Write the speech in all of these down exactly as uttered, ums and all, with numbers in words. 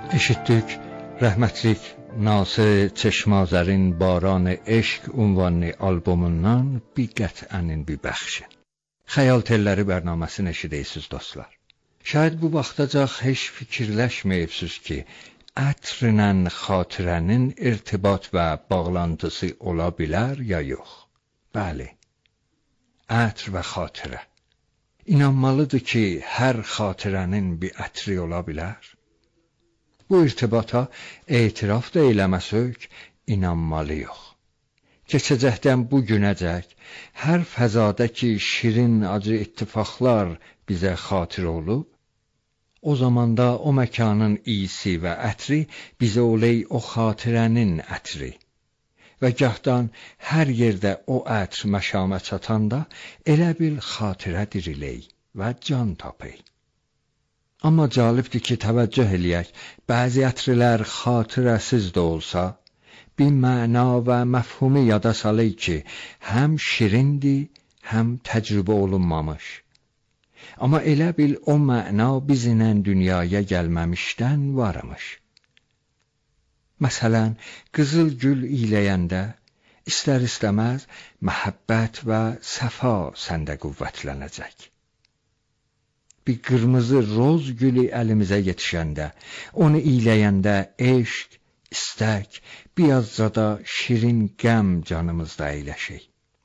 Eşitdik rəhmətlik Nasir Çeşmazərin Baran Eşq ünvanlı albomundan bir qətrənin bir bəxşi. Xəyal telləri bərnaməsini eşidirsiniz dostlar. Şayad bu vaxtacaq heç fikirləşməyibsiz ki, ətrlə xatirənin irtibat və bağlantısı ola bilər ya yox. Bəli, ətr və xatirə. İnanmalıdır ki, hər xatirənin bir ətri ola bilər. Bu irtibata etiraf da eləməsək, inanmalı yox. Keçəcəkdən bu günəcək, hər fəzada ki, şirin acı ittifaqlar bizə xatir olub, o zamanda o məkanın iyisi və ətri bizə oley o xatirənin ətri. Və gahdan hər yerdə o ətr məşamə çatanda, elə bil xatirə diriley və can tapey. Amma calibdir ki, təvəccüh eləyək, bəzi ətrilər xatirəsiz də olsa, bir məna və məfhumu yada salay ki, həm şirindir, həm təcrübə olunmamış. Amma elə bil o məna bizlə dünyaya gəlməmişdən varmış. Məsələn, qızıl gül iyləyəndə, istər-istəməz məhəbbət və səfa səndə qüvvətlənəcək. Bir qırmızı roz gülü əlimizə yetişəndə, onu iyləyəndə eşq, istək, birazca da şirin qəm canımızda əyləşək.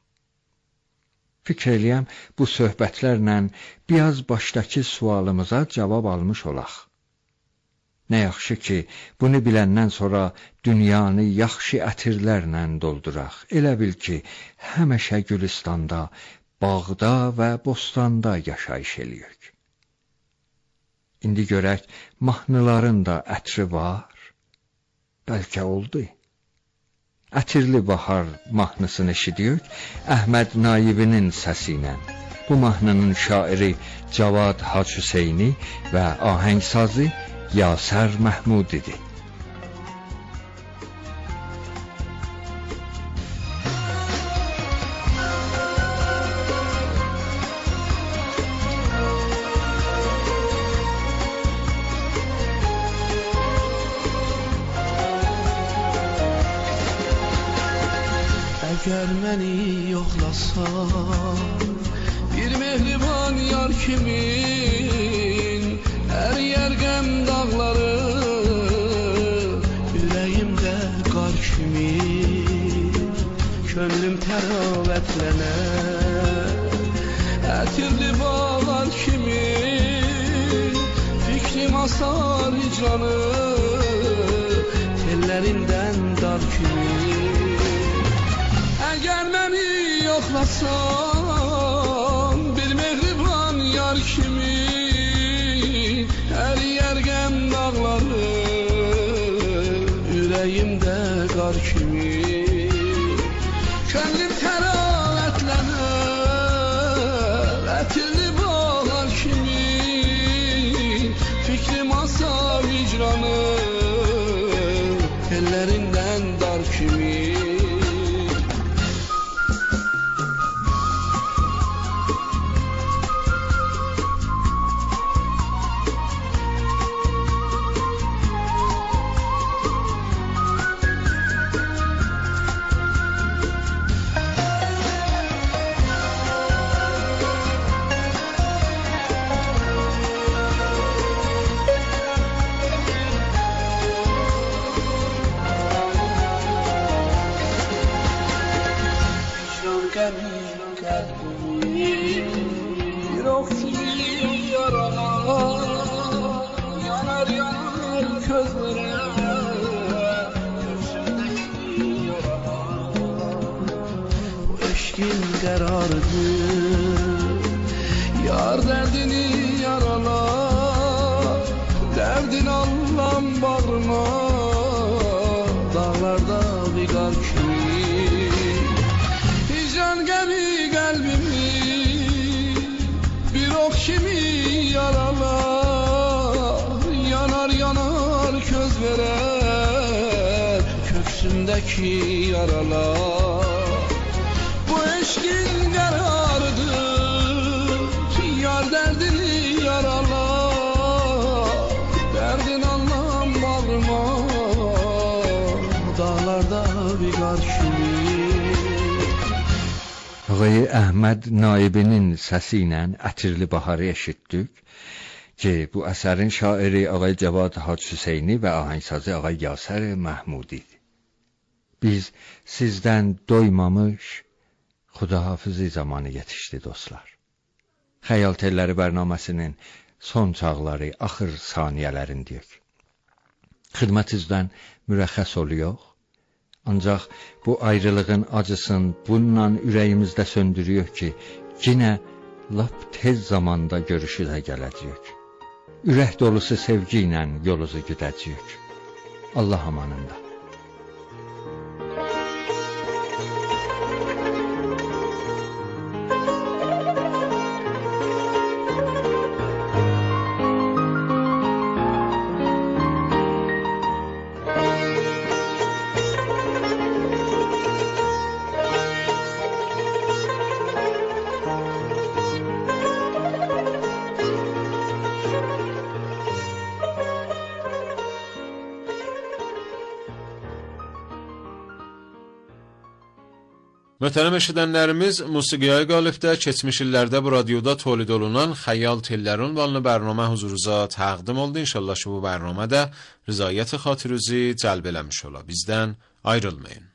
Fikr eləyəm, bu söhbətlərlə biraz başdakı sualımıza cavab almış olaq. Nə yaxşı ki, bunu biləndən sonra dünyanı yaxşı ətirlərlə dolduraq. Elə bil ki, həmişə Gülistanda, bağda və bostanda yaşayış eləyək. İndi görək, mahnıların da ətri var. Bəlkə oldu. Ətirli Bahar mahnısını eşidiyük Əhməd Naibinin səsi ilə. Bu mahnının şairi Cavad Hacı Hüseyni və ahəngsazı Yasər Məhmud idi. Əgər məni yoxlasan, bir mehriban yar kimin, əriyər qəm dağları, ürəyimdə qar kimi, könlüm təravətlənər, ətirli bağlar kimi, fikrim asar hicranı, tellərindən dar kimi. Əgər məni yoxlasan, bir mehriban yar kimi, əriyər qəm dağları, ürəyimdə qar kimi, könlüm təravətlənər, ətirli bağlar kimi, fikrim asar hicranı, tellərindən dar kimi. Bir ok kimi yaralar, yanar yanar közlere, gözümdeki yaralar. Bu eşkin qərarıdır, yar dərdini yaralar, dərdin Allah'ın bağrına, dağlarda bir qar kimi. Ok kimi yaralar, yanar yanar köz verer, köksümdeki yaralar. Bu eşkin qərarıdır, yar dərdini yaralar, dərdin Allah'ın bağrına, Ağay Əhməd Naibinin səsi ilə Ətirli Baharı eşitdik ki, bu əsərin şairi Ağay Cavad Hacı Hüseyni və ahəngsazı Ağay Yasər Məhmudi idi. Biz sizdən doymamış xudahafizi zamanı yetişdi dostlar. Xəyal telləri bərnaməsinin son çağları, axır saniyələrindəyik. Xidmətinizdən mürəxxəs oluyor. Ancaq bu ayrılığın acısını bununla ürəyimizdə söndürüyor ki, yenə lap tez zamanda görüşülə gələcəyik. Ürək dolusu sevgi ilə yolunuzu güdəcəyik. Allah amanında. Möhtərəm eşidənlərimiz, Musiqiyə Qalibdə keçmiş illərdə bu radyoda tolid olunan Xəyal Telləri ünvanlı bərnamə huzurunuza təqdim oldu. İnşallah ki, bu bərnamədə rızayət xatirinizi cəlb eləmiş ola. Bizdən ayrılmayın.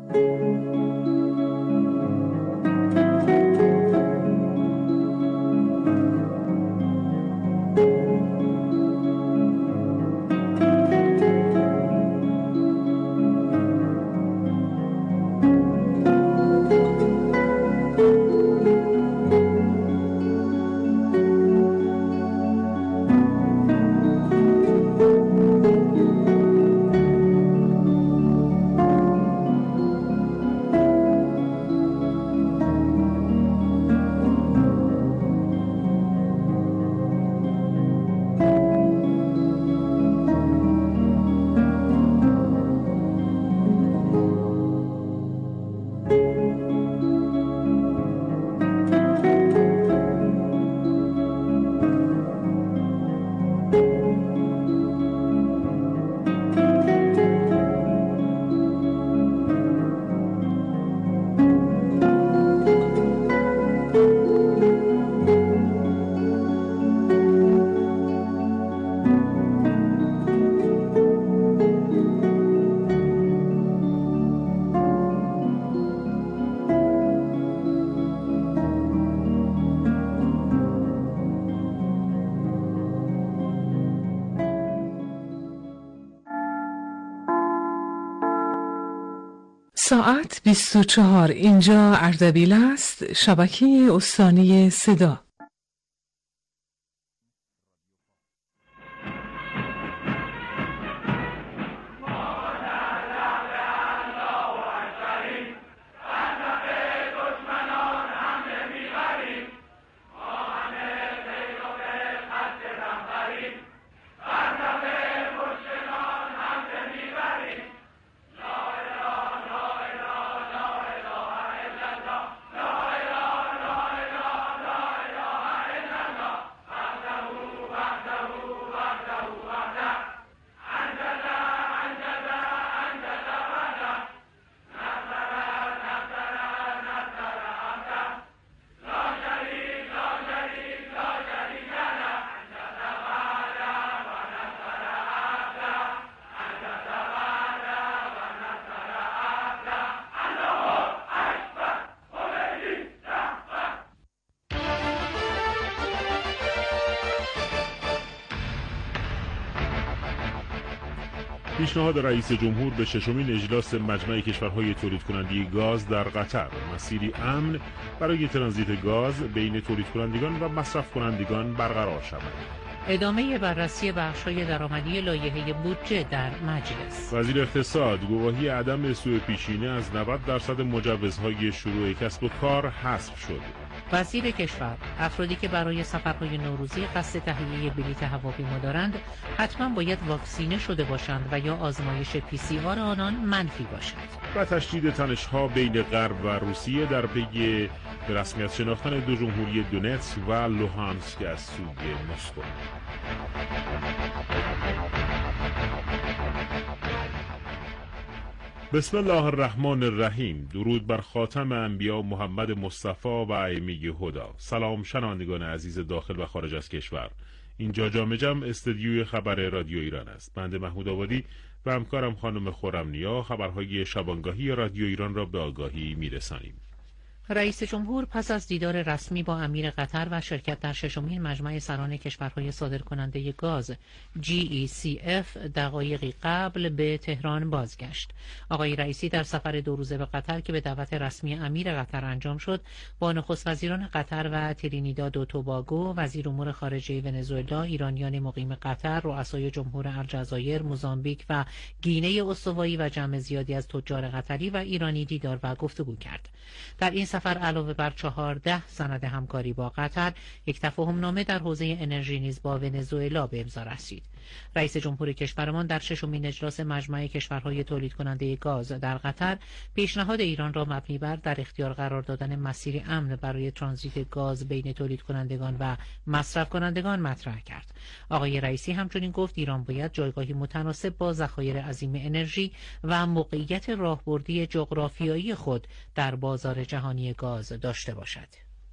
ساعت بیست و چهار، اینجا اردبیل است، شبکه استانی صدا. پیشنهاد رئیس جمهور به ششمین اجلاس مجمع کشورهای تولید کننده گاز در قطر، مسیری امن برای ترانزیت گاز بین تولید کنندگان و مصرف کنندگان برقرار شود. ادامه بررسی بخش‌های درآمدی لایحه بودجه در مجلس. وزیر اقتصاد گواهی عدم سوء پیشینه از نود درصد مجوزهای شروع کسب و کار حذف شد. وزیر کشور افرادی که برای سفرهای نوروزی قصد تهیه بلیط هواپیما دارند حتما باید واکسینه شده باشند و یا آزمایش پی سی آر آنان منفی باشد. و تشدید تنش‌ها بین غرب و روسیه در پی به رسمیت شناختن دو جمهوری دونتسک و لوهانسک از سوی مسکو. بسم الله الرحمن الرحیم. درود بر خاتم انبیا محمد مصطفی و ائمه هدا. سلام شنوندگان عزیز داخل و خارج از کشور. اینجا جام جم استدیوی خبر رادیو ایران است. بنده محمود آبادی و همکارم خانم خرمنیا خبرهای شبانگاهی رادیو ایران را به آگاهی میرسانیم. رئیس جمهور پس از دیدار رسمی با امیر قطر و شرکت در ششمین مجمع سران کشورهای صادرکننده گاز جی ای سی اف دقایقی قبل به تهران بازگشت. آقای رئیسی در سفر دو روزه به قطر که به دعوت رسمی امیر قطر انجام شد، با نخست وزیران قطر و ترینیداد و توباگو، وزیر امور خارجه ونزوئلا، ایرانیان مقیم قطر، رؤسای جمهور الجزایر، موزامبیک و گینه استوایی و جمع زیادی از تجار قطری و ایرانی دیدار و گفتگو کرد. در این سفر علاوه بر چهارده سند همکاری با قطر، یک تفاهم نامه در حوزه انرژی نیز با ونزوئلا به امضا رسید. رئیس جمهور کشورمان در ششمین اجلاس مجمع کشورهای تولید کننده گاز در قطر پیشنهاد ایران را مبنی بر در اختیار قرار دادن مسیری امن برای ترانزیت گاز بین تولید کنندگان و مصرف کنندگان مطرح کرد. آقای رئیسی همچنین گفت ایران باید جایگاهی متناسب با ذخایر عظیم انرژی و موقعیت راهبردی جغرافیایی خود در بازار جهانی گاز داشته باشد.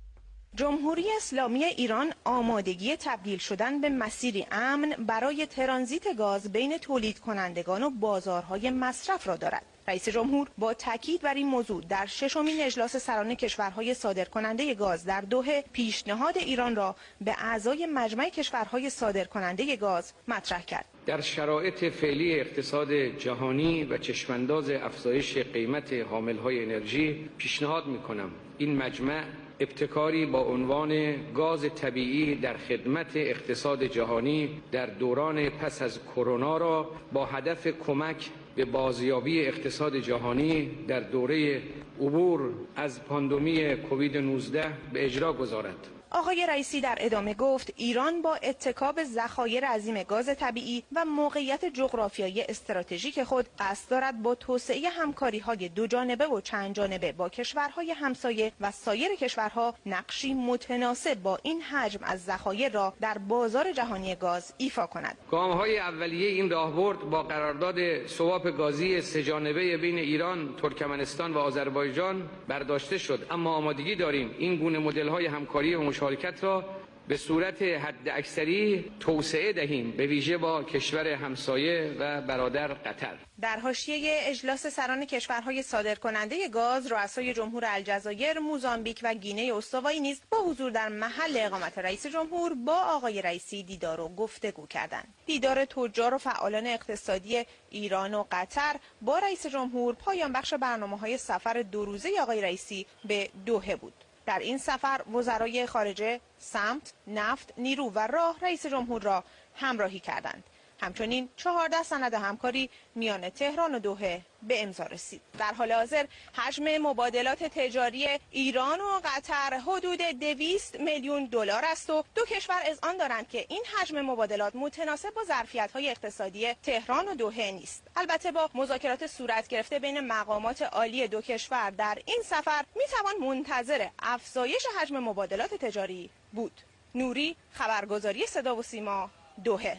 جمهوری اسلامی ایران آمادگی تبدیل شدن به مسیری امن برای ترانزیت گاز بین تولید کنندگان و بازارهای مصرف را دارد. رئیس جمهور با تاکید بر این موضوع در ششمین اجلاس سران کشورهای صادرکننده گاز در دوحه پیشنهاد ایران را به اعضای مجمع کشورهای صادرکننده گاز مطرح کرد. در شرایط فعلی اقتصاد جهانی و چشمانداز افزایش قیمت حاملهای انرژی پیشنهاد می‌کنم این مجمع ابتکاری با عنوان گاز طبیعی در خدمت اقتصاد جهانی در دوران پس از کرونا را با هدف کمک به بازیابی اقتصاد جهانی در دوره عبور از پاندمی کووید نوزده به اجرا گذارد. آقای رئیسی در ادامه گفت ایران با اتکا به ذخایر عظیم گاز طبیعی و موقعیت جغرافیایی استراتژیک خود قصد دارد با توسعه همکاری‌های دو جانبه و چند جانبه با کشورهای همسایه و سایر کشورها نقشی متناسب با این حجم از ذخایر را در بازار جهانی گاز ایفا کند. گام‌های اولیه این راهبرد با قرارداد سواپ گازی سه جانبه بین ایران، ترکمنستان و آذربایجان برداشته شد، اما آمادگی داریم این گونه مدل‌های همکاری و مشارکت را به صورت حد اکثری توسعه دهیم، به ویژه با کشور همسایه و برادر قطر. در حاشیه اجلاس سران کشورهای صادرکننده گاز، رؤسای جمهور الجزایر، موزامبیک و گینه استوایی نیز با حضور در محل اقامت رئیس جمهور با آقای رئیسی دیدار و گفتگو کردند. دیدار تجار و فعالان اقتصادی ایران و قطر با رئیس جمهور پایان بخش برنامه‌های سفر دو روزه آقای رئیسی به دوحه بود. در این سفر وزرای خارجه، سمت، نفت، نیرو و راه رئیس جمهور را همراهی کردند. همچنین چهارده سند همکاری میان تهران و دوحه به امضا رسید. در حال حاضر حجم مبادلات تجاری ایران و قطر حدود دویست میلیون دلار است و دو کشور اذعان دارند که این حجم مبادلات متناسب با ظرفیت‌های اقتصادی تهران و دوحه نیست. البته با مذاکرات صورت گرفته بین مقامات عالی دو کشور در این سفر میتوان منتظر افزایش حجم مبادلات تجاری بود. نوری، خبرگزاری صدا و سیما، دوحه.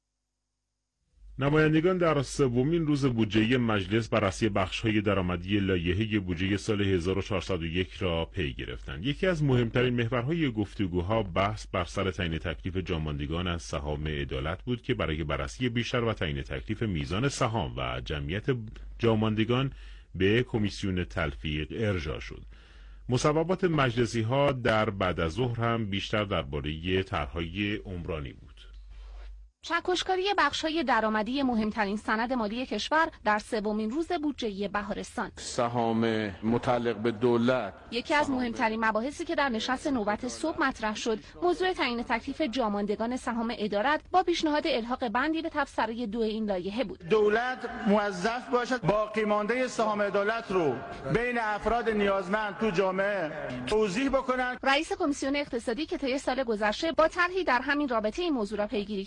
نمایندگان در سومین روز بودجه مجلس بررسی بخش‌های درآمدی لایحه بودجه سال هزار و چهارصد و یک را پی گرفتند. یکی از مهمترین محورهای گفتگوها بحث بر سر تعیین تکلیف جاماندگان از سهام عدالت بود که برای بررسی بیشتر و تعیین تکلیف میزان سهام و جمعیت جاماندگان به کمیسیون تلفیق ارجاع شد. مصوبات مجلسی‌ها در بعد از ظهر هم بیشتر درباره طرح‌های عمرانی بود. چکشکاری بخش‌های درآمدی مهمترین سند مالی کشور در سومین روز بودجه بهارستان. سهام متعلق به دولت. یکی از مهمترین مباحثی که در نشست نوبت صبح مطرح شد، موضوع تعیین تکلیف جاماندگان سهام ادارت با پیشنهاد الحاق بندی به تبصره دو این لایحه بود. دولت موظف باشد باقی مانده سهام عدالت رو بین افراد نیازمند تو جامعه توزیع بکنند. رئیس کمیسیون اقتصادی که طی سال گذشته با طرحی در همین رابطه این موضوع را پیگیری کرده میگوید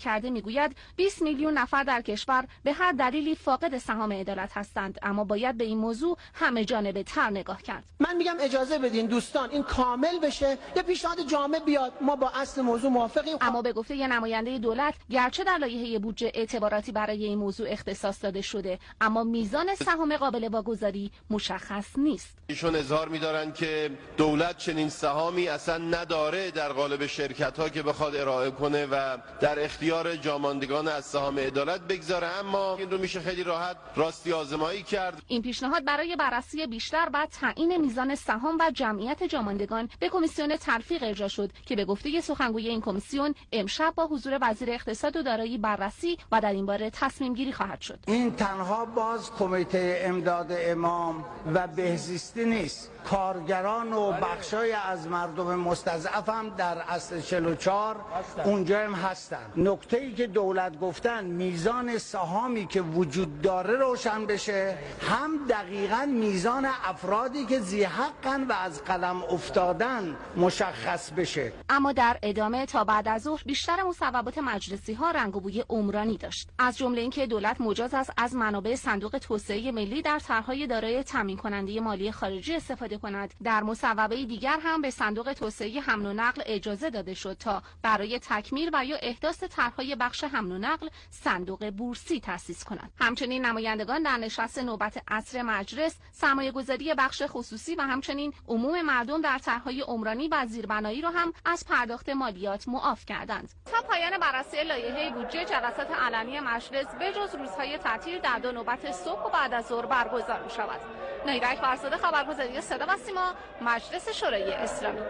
میگوید بیست میلیون نفر در کشور به هر دلیلی فاقد سهام عدالت هستند، اما باید به این موضوع همه جانبه تر نگاه کرد. من میگم اجازه بدین دوستان این کامل بشه، یه پیشنهاد جامع بیاد، ما با اصل موضوع موافقیم. اما به گفته نماینده دولت، گرچه در لایحه بودجه اعتباراتی برای این موضوع اختصاص داده شده، اما میزان سهام قابل واگذاری مشخص نیست. ایشون اظهار می‌دارند که دولت چنین سهامی اصلا نداره در قالب شرکت‌ها که بخواد ارائه کنه و در اختیار جاماندگان از سهام عدالت بگذاره، اما این رو میشه خیلی راحت راستی آزمایی کرد. این پیشنهاد برای بررسی بیشتر و تعیین میزان سهام و جمعیت جاماندگان به کمیسیون تلفیق ارجاع شد که به گفته سخنگوی این کمیسیون امشب با حضور وزیر اقتصاد و دارایی بررسی و در این باره تصمیم گیری خواهد شد. این تنها باز کمیته امداد امام و بهزیستی نیست، کارگران و بخشای از مردم مستضعف هم در اصل چهل و چهار اونجا هم هستن. نکته ای که دولت گفتن میزان سهامی که وجود داره روشن بشه، هم دقیقاً میزان افرادی که ذی حقن و از قلم افتادن مشخص بشه. اما در ادامه تا بعد از ظهر بیشتر مصوبات مجلسی ها رنگ و بوی عمرانی داشت، از جمله اینکه دولت مجاز است از منابع صندوق توسعه ملی در طرح‌های دارای تامین کننده مالی خارجی استفاده کند. در مصوبه دیگر هم به صندوق توسعه حمل و نقل اجازه داده شد تا برای تکمیل و یا احداث طرح‌های بخش حمل و نقل صندوق بورسی تأسیس کند. همچنین نمایندگان در نشست نوبت عصر مجلس سرمایه‌گذاری بخش خصوصی و همچنین عموم مردم در طرح‌های عمرانی و زیربنایی را هم از پرداخت مالیات معاف کردند. تا پایان بررسی لایحه بودجه، جلسات علنی مجلس به جز روزهای تعطیل در دو نوبت صبح و بعد از ظهر برگزار می‌شود. نیرک فرزاده، خبرگزاری صدا و سیما، مجلس شورای اسلامی.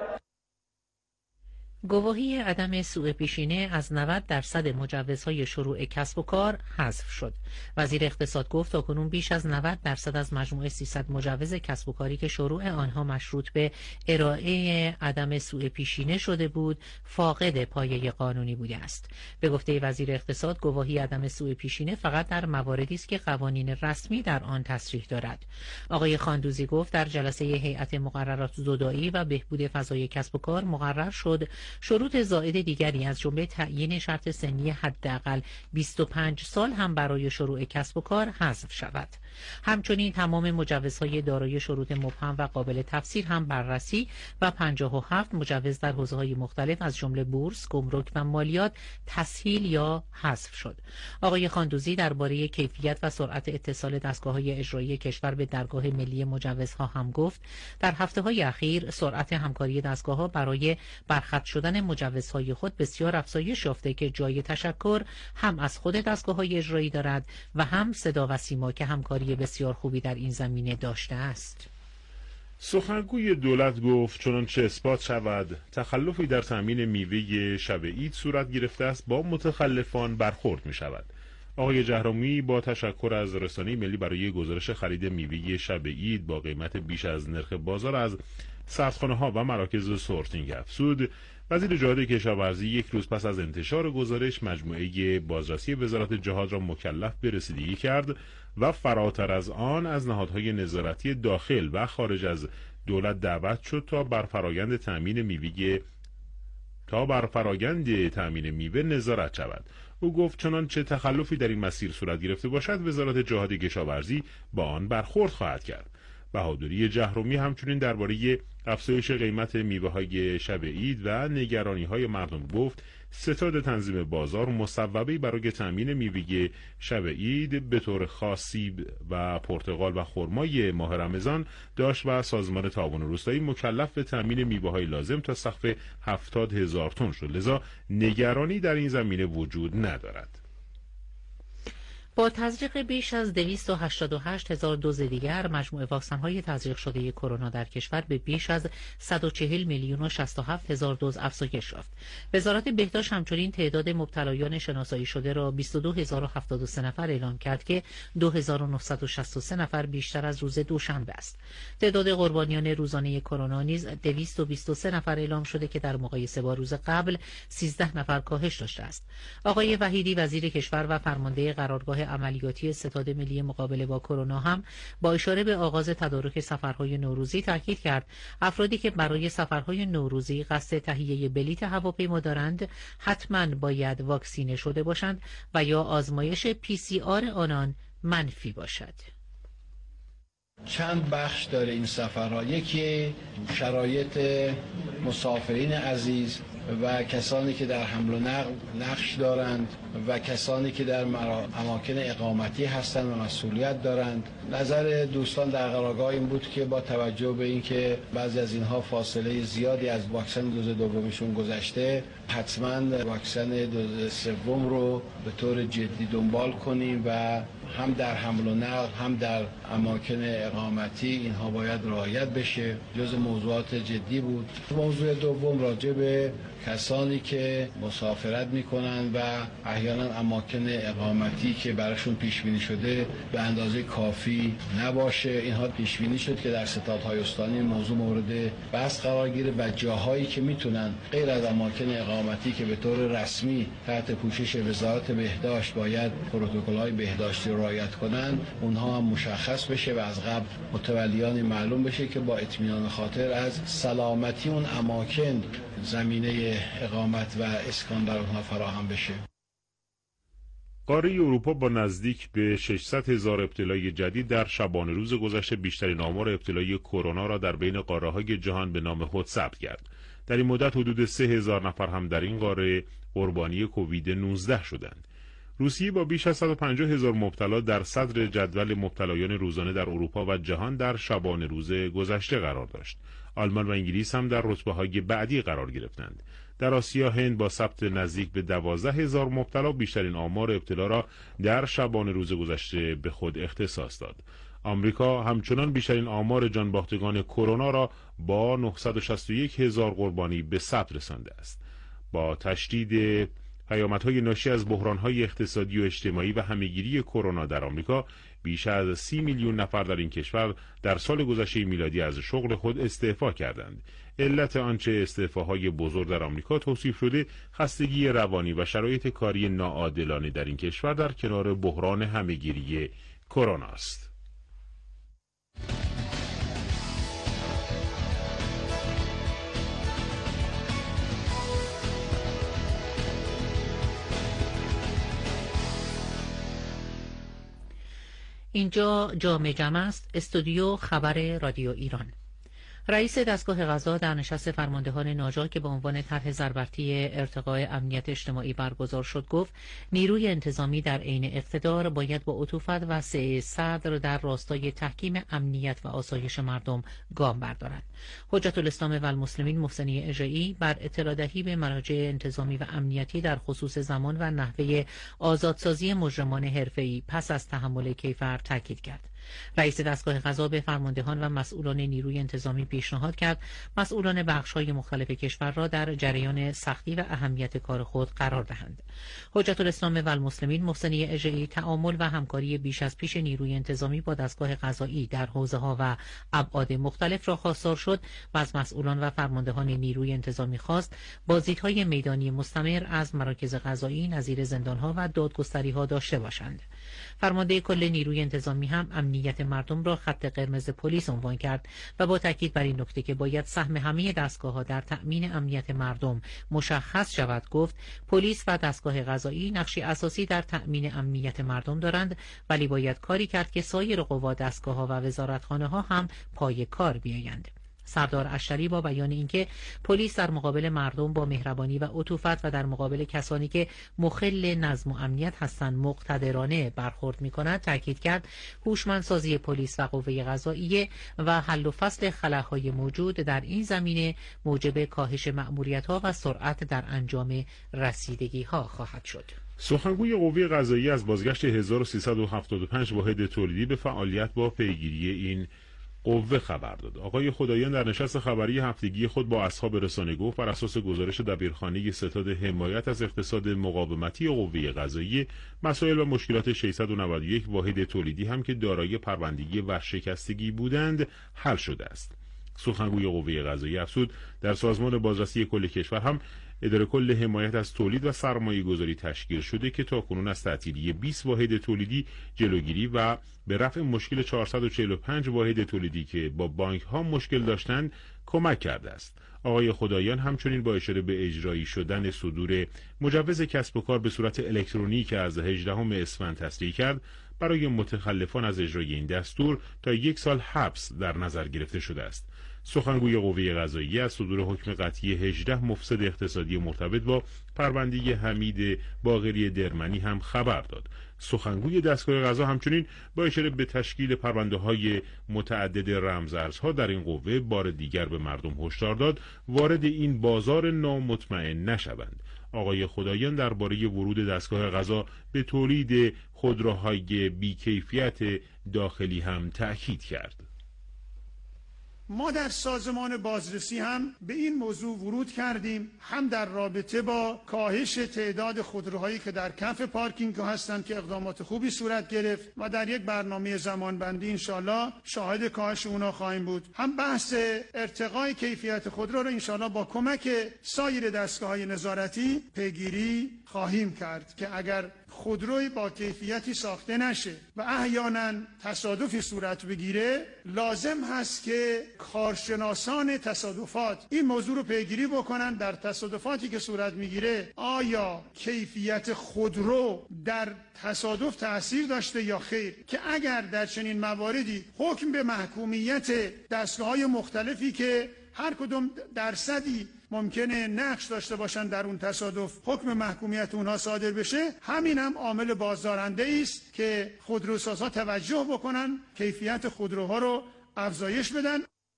گواهی عدم سوء پیشینه از نود درصد مجوزهای شروع کسب و کار حذف شد. وزیر اقتصاد گفت تاکنون بیش از نود درصد از مجموع سیصد مجوز کسب و کاری که شروع آنها مشروط به ارائه عدم سوء پیشینه شده بود، فاقد پایه قانونی بوده است. به گفته وزیر اقتصاد، گواهی عدم سوء پیشینه فقط در مواردی است که قوانین رسمی در آن تصریح دارد. آقای خاندوزی گفت در جلسه هیئت مقررات زدایی و بهبود فضای کسب و کار مقرر شد شروط زائد دیگری از جمله تعیین شرط سنی حداقل بیست و پنج سال هم برای شروع کسب و کار حذف شود. همچنین تمام مجوزهای دارای شروط مبهم و قابل تفسیر هم بررسی و پنجاه و هفت مجوز در حوزه‌های مختلف از جمله بورس، گمرک و مالیات تسهیل یا حذف شد. آقای خاندوزی درباره کیفیت و سرعت اتصال دستگاه‌های اجرایی کشور به درگاه ملی مجوزها هم گفت در هفته‌های اخیر سرعت همکاری دستگاه‌ها برای برخط شدن مجوزهای خود بسیار افزایش یافته که جای تشکر هم از خود دستگاه‌های اجرایی دارد و هم صدا و سیما که همکاری بسیار خوبی در این زمینه داشته است. سخنگوی دولت گفت چنانچه اثبات شود تخلفی در تامین میوه شب عید صورت گرفته است با متخلفان برخورد می شود. آقای جهرومی با تشکر از رسانه ملی برای گزارش خرید میوه شب عید با قیمت بیش از نرخ بازار از سردخانه‌ها و مراکز سورتینگ افزود. وزیر جهاد کشاورزی یک روز پس از انتشار گزارش مجموعه بازرسی وزارت جهاد را مکلف به رسیدگی کرد و فراتر از آن از نهادهای نظارتی داخل و خارج از دولت دعوت شد تا بر فرایند تامین میوه تا بر فرایند تامین میوه نظارت شود. او گفت چنانچه تخلفی در این مسیر صورت گرفته باشد وزارت جهاد کشاورزی با آن برخورد خواهد کرد. بهادری جهرومی همچنین درباره افزایش قیمت میوه‌های شب عید و نگرانی‌های مردم گفت ستاد تنظیم بازار مصوبه‌ای برای تامین میوه شب عید به طور خاص سیب و پرتقال و خرمای ماه رمضان داشت و سازمان تعاون روستایی مکلف به تامین میوه‌های لازم تا سقف هفتاد هزار تن شد، لذا نگرانی در این زمینه وجود ندارد. با تزریق بیش از دویست و هشتاد و هشت هزار دوز دیگر مجموع واکسن‌های تزریق شده کرونا در کشور به بیش از صد و چهل میلیون و شصت و هفت هزار دوز افزایش یافت. وزارت بهداشت همچنین تعداد مبتلایان شناسایی شده را بیست و دو هزار و هفتاد و سه نفر اعلام کرد که دو هزار و نهصد و شصت و سه نفر بیشتر از روز دوشنبه است. تعداد قربانیان روزانه کرونا نیز دویست و بیست و سه نفر اعلام شده که در مقایسه با روز قبل سیزده نفر کاهش داشته است. آقای وحیدی وزیر کشور و فرمانده قرارگاه عملیاتی ستاد ملی مقابله با کرونا هم با اشاره به آغاز تدارک سفرهای نوروزی تاکید کرد افرادی که برای سفرهای نوروزی قصد تهیه بلیط هواپیما دارند حتما باید واکسینه شده باشند و یا آزمایش پی سی آر آنان منفی باشد. چند بخش داره این سفرها. یکی شرایط مسافرین عزیز و کسانی که در حمل و نقل نقش دارند و کسانی که در اماکن اقامتی هستند و مسئولیت دارند. نظر دوستان در قرارگاه این بود که با توجه به اینکه بعضی از اینها فاصله زیادی از واکسن دوز دومشون گذشته، حتما واکسن دوز سوم رو به طور جدی دنبال کنیم و هم در حمل و نقل هم در اماکن اقامتی اینها باید رعایت بشه. جز موضوعات جدی بود. موضوع دوم راجع به کسانی که مسافرت میکنن و احیانا اماکن اقامتی که براشون پیش بینی شده به اندازه کافی نباشه. اینها پیش بینی شد که در ستادهای استانی موضوع مورد بحث قرار گیره و جاهایی که میتونن غیر از اماکن اقامتی که به طور رسمی تحت پوشش وزارت بهداشت باید پروتکل‌های بهداشتی رعایت کنن، اونها هم مشخص بشه و از قبل متولیان معلوم بشه که با اطمینان خاطر از سلامتی اون اماکن زمینه اقامت و اسکان در اونها فراهم بشه. قاره اروپا با نزدیک به ششصد هزار ابتلای جدید در شبانه روز گذشته بیشترین آمار ابتلای کرونا را در بین قاره‌های جهان به نام خود ثبت کرد. در این مدت حدود سه هزار نفر هم در این قاره قربانی کووید نوزده شدند. روسیه با بیش از صد و پنجاه هزار مبتلا در صدر جدول مبتلایان روزانه در اروپا و جهان در شبانه روز گذشته قرار داشت. آلمان و انگلیس هم در رتبه‌های بعدی قرار گرفتند. در آسیا هند با ثبت نزدیک به دوازده هزار مبتلا بیشترین آمار ابتلا را در شبانه روز گذشته به خود اختصاص داد. آمریکا همچنان بیشترین آمار جانباختگان کرونا را با نهصد و شصت و یک هزار قربانی به ثبت رسانده است. با تشدید پیامدهای ناشی از بحرانهای اقتصادی و اجتماعی و همهگیری کرونا در آمریکا، بیش از سی میلیون نفر در این کشور در سال گذشته میلادی از شغل خود استعفا کردند. علت آنچه استعفاهای بزرگ در آمریکا توصیف شده خستگی روانی و شرایط کاری ناعادلانه در این کشور در کنار بحران همهگیری کرونا است. اینجا جامع جمع است، استودیو خبر رادیو ایران. رئیس دستگاه قضا در نشست فرماندهان ناجا که به عنوان طرح ضربتی ارتقاء امنیت اجتماعی برگزار شد گفت نیروی انتظامی در عین اقتدار باید با عطوفت و سعی صدر در راستای تحکیم امنیت و آسایش مردم گام بردارند. حجت الاسلام و المسلمین محسنی اژه‌ای بر اطلاع دهی به مراجع انتظامی و امنیتی در خصوص زمان و نحوه آزادسازی مجرمان حرفه‌ای پس از تحمل کیفر تاکید کرد. رئیس دستگاه قضا به فرماندهان و مسئولان نیروی انتظامی پیشنهاد کرد مسئولان بخش‌های مختلف کشور را در جریان سختی و اهمیت کار خود قرار دهند. حجت الاسلام و المسلمین محسنی اژه‌ای تعامل و همکاری بیش از پیش نیروی انتظامی با دستگاه قضایی در حوزه‌ها و ابعاد مختلف را خواستار شد و از مسئولان و فرماندهان نیروی انتظامی خواست بازدیدهای میدانی مستمر از مراکز قضایی نظیر زندان‌ها و دادگستری‌ها داشته باشند. فرمانده کل نیروی انتظامی هم امنیت مردم را خط قرمز پلیس عنوان کرد و با تاکید بر این نکته که باید سهم همه دستگاه‌ها در تأمین امنیت مردم مشخص شود گفت پلیس و دستگاه قضایی نقشی اساسی در تأمین امنیت مردم دارند، ولی باید کاری کرد که سایر قوا دستگاه‌ها و وزارتخانه‌ها هم پای کار بیایند. سردار اشتری با بیان اینکه پلیس در مقابل مردم با مهربانی و عطوفت و در مقابل کسانی که مخل نظم و امنیت هستند مقتدرانه برخورد می‌کند تاکید کرد هوشمندسازی پلیس و قوه قضاییه و حل و فصل خلاهای موجود در این زمینه موجب کاهش مأموریت‌ها و سرعت در انجام رسیدگی‌ها خواهد شد. سخنگوی قوه قضاییه از بازگشت هزار و سیصد و هفتاد و پنج واحد تولیدی به فعالیت با پیگیری این قوه خبر داد. آقای خدایان در نشست خبری هفتگی خود با اصحاب رسانه گفت بر اساس گزارش دبیرخانه ستاد حمایت از اقتصاد مقاومتی قوه قضاییه مسائل و مشکلات ششصد و نود و یک واحد تولیدی هم که دارای پروندگی ورشکستگی بودند حل شده است. سخنگوی قوه قضاییه افزود در سازمان بازرسی کل کشور هم اداره کل حمایت از تولید و سرمایه گذاری تشکیل شده که تاکنون از تعطیلی بیست واحد تولیدی جلوگیری و به رفع مشکل چهارصد و چهل و پنج واحد تولیدی که با بانک ها مشکل داشتند کمک کرده است. آقای خدایان همچنین با اشاره به اجرایی شدن صدور مجوز کسب و کار به صورت الکترونیک از هجدهم اسفند تصریح کرد، برای متخلفان از اجرای این دستور تا یک سال حبس در نظر گرفته شده است. سخنگوی قوه قضاییه از صدور حکم قطعی هجده مفسد اقتصادی مرتبط با پرونده حمید باقری درمنی هم خبر داد. سخنگوی دستگاه قضا همچنین با اشاره به تشکیل پرونده‌های متعدد رمزارزها در این قوه بار دیگر به مردم هشدار داد وارد این بازار نامطمئن نشوند. آقای خدایان درباره ورود دستگاه قضا به تولید خودروهای بی‌کیفیت داخلی هم تأکید کرد. ما در سازمان بازرسی هم به این موضوع ورود کردیم، هم در رابطه با کاهش تعداد خودروهایی که در کف پارکینگ ها هستند که اقدامات خوبی صورت گرفت و در یک برنامه زمانبندی انشالله شاهد کاهش اونا خواهیم بود. هم بحث ارتقای کیفیت خودرو را انشالله با کمک سایر دستگاه‌های نظارتی پیگیری خواهیم کرد که اگر خودروی با کیفیتی ساخته نشه و احیانا تصادفی صورت بگیره، لازم هست که کارشناسان تصادفات این موضوع رو پیگیری بکنن در تصادفاتی که صورت میگیره آیا کیفیت خودرو در تصادف تأثیر داشته یا خیر، که اگر در چنین مواردی حکم به محکومیت دستگاه‌های مختلفی که هر کدوم درصدی ممکنه نقش داشته باشن در اون تصادف حکم محکومیت اونها صادر بشه، همین هم عامل بازدارنده است که خودروسازها توجه بکنن کیفیت خودروها رو افزایش بدن.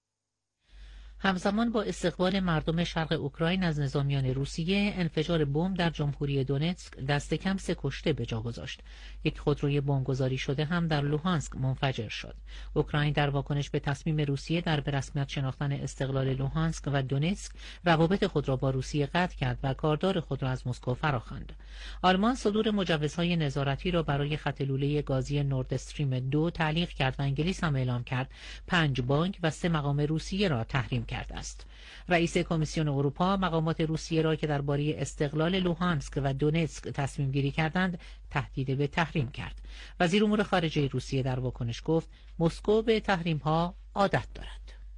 همزمان با استقبال مردم شرق اوکراین از نظامیان روسیه، انفجار بمب در جمهوری دونتسک دست کم سه کشته به جا گذاشت. یک خودروی بمبگذاری شده هم در لوهانسک منفجر شد. اوکراین در واکنش به تصمیم روسیه در به رسمیت شناختن استقلال لوهانسک و دونتسک، روابط خود را با روسیه قطع کرد و کاردار خود را از مسکو فراخواند. آلمان صدور مجوزهای نظارتی را برای خط لوله گازی نورد استریم دو تعلیق کرد و انگلیس هم اعلام کرد پنج بانک و سه مقام روسیه را تحریم کرده است. رئیس کمیسیون اروپا مقامات روسیه را که درباره استقلال لوهانسک و دونتسک تصمیم گیری کردند تهدید به تحریم کرد. وزیر امور خارجه روسیه در واکنش گفت مسکو به تحریم ها عادت دارد.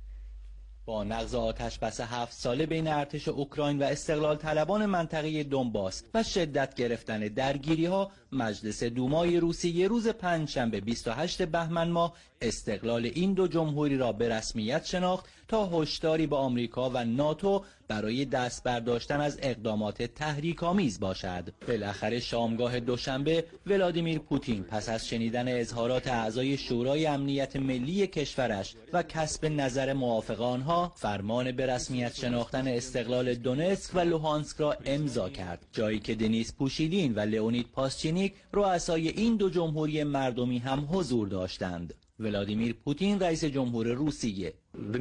با نقض آتش بس هفت ساله بین ارتش اوکراین و استقلال طلبان منطقه دونباس و شدت گرفتن درگیری ها، مجلس دومای روسیه روز پنجشنبه بیست و هشتم بهمن ماه استقلال این دو جمهوری را به رسمیت شناخت تا هشداری به آمریکا و ناتو برای دست برداشتن از اقدامات تحریک‌آمیز باشد. بالاخره شامگاه دوشنبه ولادیمیر پوتین پس از شنیدن اظهارات اعضای شورای امنیت ملی کشورش و کسب نظر موافق آنها، فرمان به رسمیت شناختن استقلال دونتسک و لوهانسک را امضا کرد، جایی که دنیس پوشیلین و لئونید پاسچینیک رؤسای این دو جمهوری مردمی هم حضور داشتند. ولادیمیر پوتین رئیس جمهور روسیه: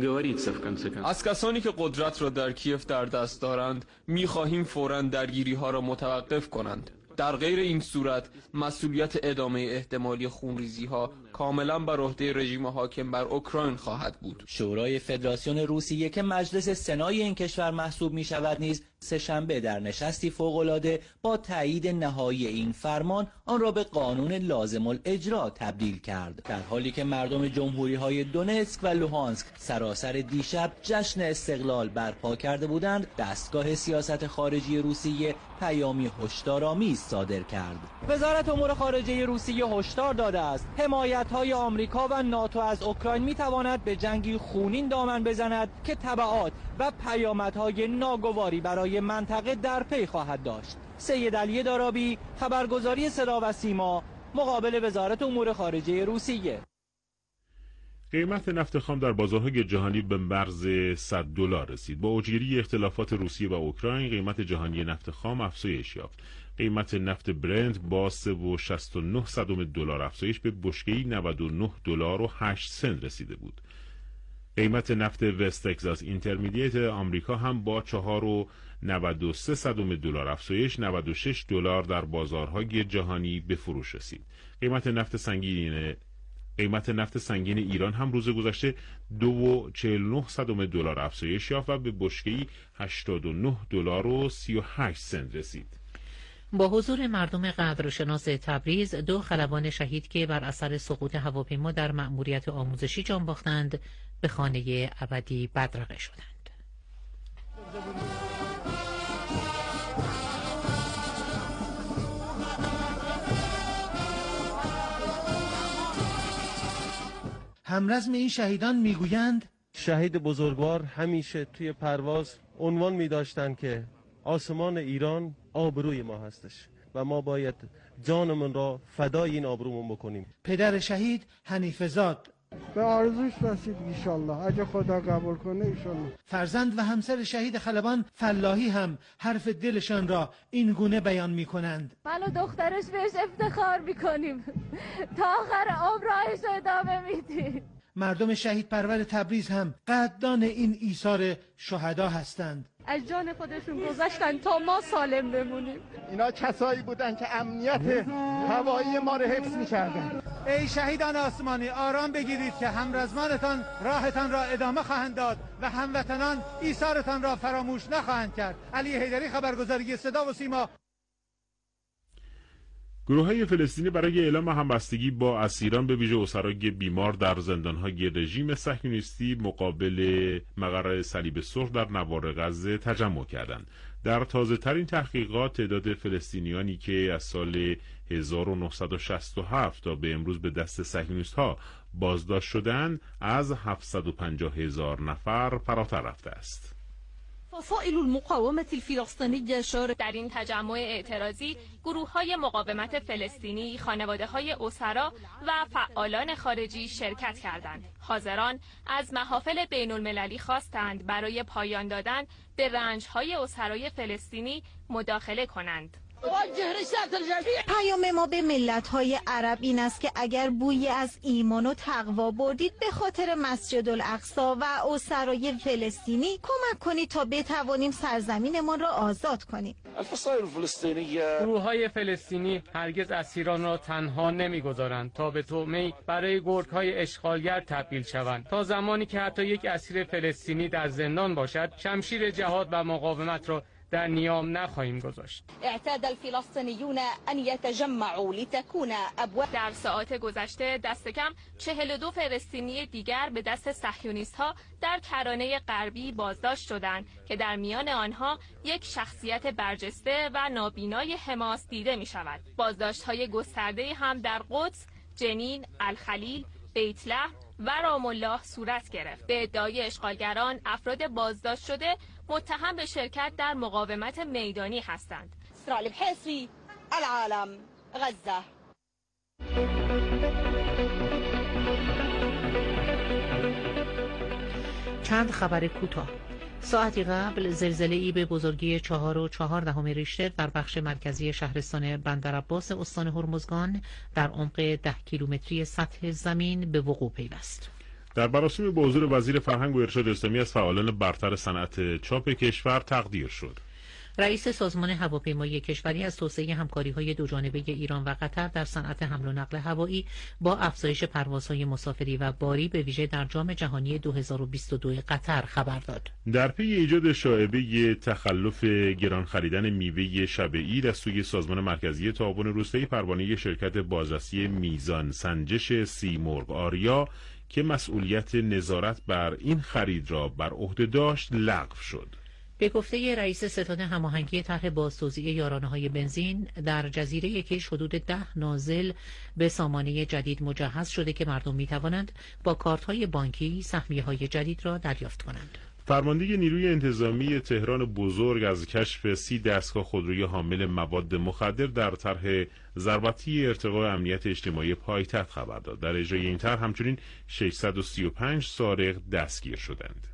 از کسانی که قدرت را در کیف در دست دارند می‌خواهیم فوراً درگیری ها را متوقف کنند. در غیر این صورت مسئولیت ادامه احتمالی خونریزی ها کاملا بر عهده رژیم حاکم بر اوکراین خواهد بود. شورای فدراسیون روسیه که مجلس سنای این کشور محسوب می شود نیز سه‌شنبه در نشستی فوق‌العاده با تایید نهایی این فرمان آن را به قانون لازم الاجرا تبدیل کرد، در حالی که مردم جمهوری‌های دونتسک و لوهانسک سراسر دیشب جشن استقلال برپا کرده بودند. دستگاه سیاست خارجی روسیه پیامی هشدارآمیز صادر کرد. وزارت امور خارجه روسیه هشدار داده است حمایت‌های آمریکا و ناتو از اوکراین می‌تواند به جنگی خونین دامن بزند که تبعات و پیامدهای ناگواری برای منطقه در پی خواهد داشت. سید علی دارابی، خبرگزاری صدا و سیما، مقابل وزارت امور خارجه روسیه. قیمت نفت خام در بازارهای جهانی به مرز صد دلار رسید. با اوجگیری اختلافات روسیه و اوکراین، قیمت جهانی نفت خام افزایش یافت. قیمت نفت برنت با سه و شصت و نه صدم دلار افزایش به بشکه‌ای نود و نه دلار و هشت سنت رسیده بود. قیمت نفت وست تگزاس اینترمدییت آمریکا هم با چهار و نود و سه صدم دلار افزایش نود و شش دلار در بازارهای جهانی به فروش رسید. قیمت نفت سنگین قیمت نفت سنگین ایران هم روز گذشته دو و چهل و نه صدم دلار افزایش یافت و به بشکه‌ای هشتاد و نه دلار و سی و هشت سنت رسید. با حضور مردم قدرشناس تبریز، دو خلبان شهید که بر اثر سقوط هواپیما در مأموریت آموزشی جان باختند به خانه ابدی بدرقه شدند. همرزم این شهیدان میگویند شهید بزرگوار همیشه توی پرواز عنوان می داشتن که آسمان ایران آبروی ما هستش و ما باید جانمون را فدای این آبرومون بکنیم. پدر شهید حنیفه زاد به آرزوش رسید انشالله، اگه خدا قبول کنه انشالله. فرزند و همسر شهید خلبان فلاحی هم حرف دلشان را این گونه بیان می کنند. من و دخترش بهش افتخار میکنیم، تا آخر عمر راهش ادامه میدیم. مردم شهید پرور تبریز هم قدردان این ایثار شهدا هستند. از جان خودشون گذاشتن تا ما سالم بمونیم. اینا کسایی بودن که امنیت هوایی ما رو حفظ می‌کردن. ای شهیدان آسمانی، آرام بگیرید که همرزمانتان راهتان را ادامه خواهند داد و هموطنان ایثارتان را فراموش نخواهند کرد. علی حیدری، خبرگزاری صدا و سیما. گروه‌های فلسطینی برای اعلام همبستگی با اسیران به ویژه اسرای بیمار در زندان‌های رژیم صهیونیستی مقابل مقر صلیب سرخ در نوار غزه تجمع کردند. در تازه‌ترین تحقیقات تعداد فلسطینیانی که از سال هزار و نهصد و شصت و هفت تا به امروز به دست صهیونیست‌ها بازداشت شدند از هفتصد و پنجاه هزار نفر فراتر رفته است. فصائل المقاومة الفلسطینیه شارک در این تجمع اعتراضی گروه‌های مقاومت فلسطینی، خانواده‌های اسرا و فعالان خارجی شرکت کردند. حاضران از محافل بین‌المللی خواستند برای پایان دادن به رنج‌های اسرای فلسطینی مداخله کنند. پیام ما به ملت‌های عرب این است که اگر بویی از ایمان و تقوا بردید به خاطر مسجد الاقصی و اسرای فلسطینی کمک کنید تا بتوانیم سرزمینمان را آزاد کنیم. گروه‌های فلسطینی هرگز اسیران را تنها نمی‌گذارند تا به طعمه‌ای برای گرگ‌های اشغالگر تبدیل شوند. تا زمانی که حتی یک اسیر فلسطینی در زندان باشد، شمشیر جهاد و مقاومت را در نیام نخواهیم گذاشت. اعتاد الفلسطینیون ان یتجمعوا لتكون ابواب. در ساعات گذشته دست کم چهل و دو فلسطینی دیگر به دست صهیونیست‌ها در کرانه غربی بازداشت شدند که در میان آنها یک شخصیت برجسته و نابینای حماس دیده می‌شود. بازداشت‌های گسترده هم در قدس، جنین، الخلیل، بیت لحم و رام الله صورت گرفت. به ادعای اشغالگران افراد بازداشت شده متهم به شرکت در مقاومت میدانی هستند. اسرائیل بحیثی العالم غزه. چند خبر کوتاه. ساعتی قبل زلزله‌ای به بزرگی چهار و چهار دهم ریشتر در بخش مرکزی شهرستان بندرعباس استان هرمزگان در عمق ده کیلومتری سطح زمین به وقوع پیوست. در مراسمی به حضور وزیر فرهنگ و ارشاد اسلامی از فعالان برتر صنعت چاپ کشور تقدیر شد. رئیس سازمان هواپیمایی کشوری از توسعه همکاری‌های دوجانبه ایران و قطر در صنعت حمل و نقل هوایی با افزایش پروازهای مسافری و باری به ویژه در جام جهانی دو هزار و بیست و دو قطر خبر داد. در پی ایجاد شایعه تخلف گران خریدن میوه شب عید از سوی سازمان مرکزی تعاون روستایی، پروانه شرکت بازرسی میزان سنجش سیمرغ آریا که مسئولیت نظارت بر این خرید را بر عهده داشت لغو شد. به گفته رئیس ستاد هماهنگی طرح بازتوزیع یارانه‌های بنزین در جزیره کیش حدود ده نازل به سامانه جدید مجهز شده که مردم می‌توانند با کارت‌های بانکی سهمیه‌های جدید را دریافت کنند. فرمانده نیروی انتظامی تهران بزرگ از کشف سی دستگاه خودروی حامل مواد مخدر در طرح ضربتی ارتقاء امنیت اجتماعی پایتخت خبر داد. در اجرای این طرح همچنین ششصد و سی و پنج سارق دستگیر شدند.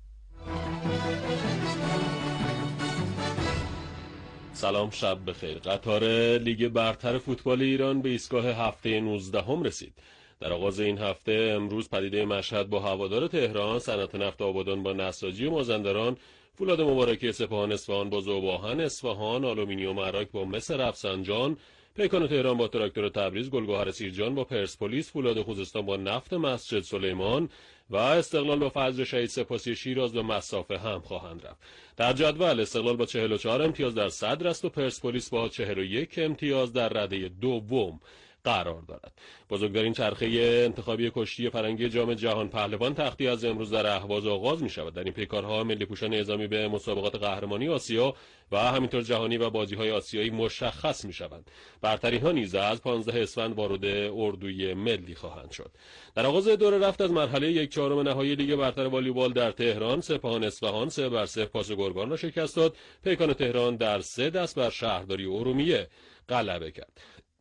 سلام، شب بخیر. قطار لیگ برتر فوتبال ایران به ایستگاه هفته نوزدهم رسید. در آغاز این هفته امروز پدیده مشهد با هوادار تهران، صنعت نفت آبادان با نساجی مازندران، فولاد مبارکی سپاهان اصفهان با ذوب آهن اصفهان، آلومینیوم عراق با مس رفسنجان، پیکان تهران با تراکتور تبریز، گلگهر سیرجان با پرسپولیس، فولاد خوزستان با نفت مسجد سلیمان و استقلال با فجر شهید سپاسی شیراز به مسافه هم خواهند رفت. در جدول استقلال با چهل و چهار امتیاز در صدر است و پرسپولیس با چهل و یک امتیاز در رده دوم قرار دارد. بزرگترین چرخه انتخابی کشتی فرنگی جام جهان پهلوان تختی از امروز در اهواز آغاز می شود. در این پیکارها ملی پوشان اعزامی به مسابقات قهرمانی آسیا و همینطور جهانی و بازی‌های آسیایی مشخص می شوند. برتری ها نیز از پانزده اسفند وارد اردوی ملی خواهند شد. در آغاز دور رفت از مرحله یک چهارم نهایی لیگ برتر والیبال در تهران، سپاهان اصفهان سه بر صفر پاس گرگان را شکست داد. پیکان تهران در سه دست بر شهرداری ارومیه غلبه کرد.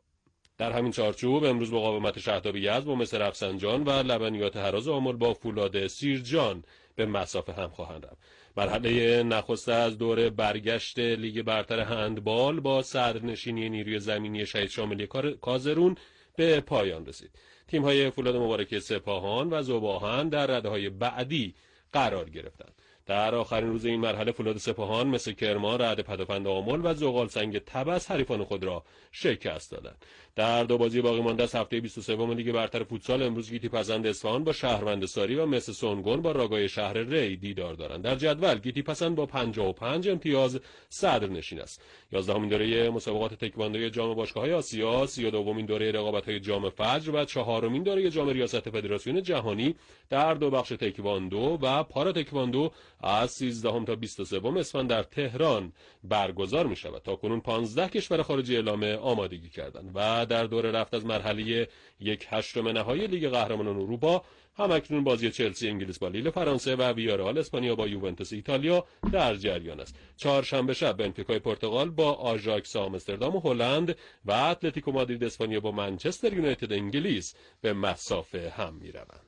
در همین چارچوب امروز مقاومت شهداب یزد با مصر رفسنجان و لبنیات هراز آمل با فولاد سیرجان به مسافه هم خواهند رفت. مرحله نخست از دور برگشت لیگ برتر هندبال با صدرنشینی نیروی زمینی شهید شاملی کازرون به پایان رسید. تیم‌های فولاد مبارک سپاهان و ذوب‌آهن در رده‌های بعدی قرار گرفتند. در آخرین روز این مرحله فولاد سپاهان مثل کرمان، رعد پدافند آمل و زغال سنگ طبس حریفان خود را شکست دادند. در دو بازی باقی مانده از هفته بیست و سوم لیگ برتر فوتسال امروز گیتی پسند اصفهان با شهروند ساری و مس سونگون با راگای شهر ری دیدار دارند. در جدول گیتی پسند با پنجاه و پنج امتیاز صدر نشین است. یازدهمین دوره مسابقات تکواندوی جام باشگاه‌های آسیا، سی و دومین دوره رقابت‌های جام فجر و چهارمین دوره جام ریاست فدراسیون جهانی در دو بخش تکواندو و پارا تکواندو از سیزدهم تا بیست و سوم اسفند در تهران برگزار می شود. تا کنون پانزده کشور خارجی اعلام آمادگی کردند و در دور رفت از مرحله یک هشتم نهایی لیگ قهرمانان اروپا همکنون بازی چلسی انگلیس با لیل فرانسه و ویارال اسپانیا با یوونتوس ایتالیا در جریان است. چهارشنبه شب بنفیکای پرتغال با آژاکس آمستردام هلند و اتلتیکو مادرید اسپانیا با منچستر یونایتد انگلیس به مسافه هم می روند.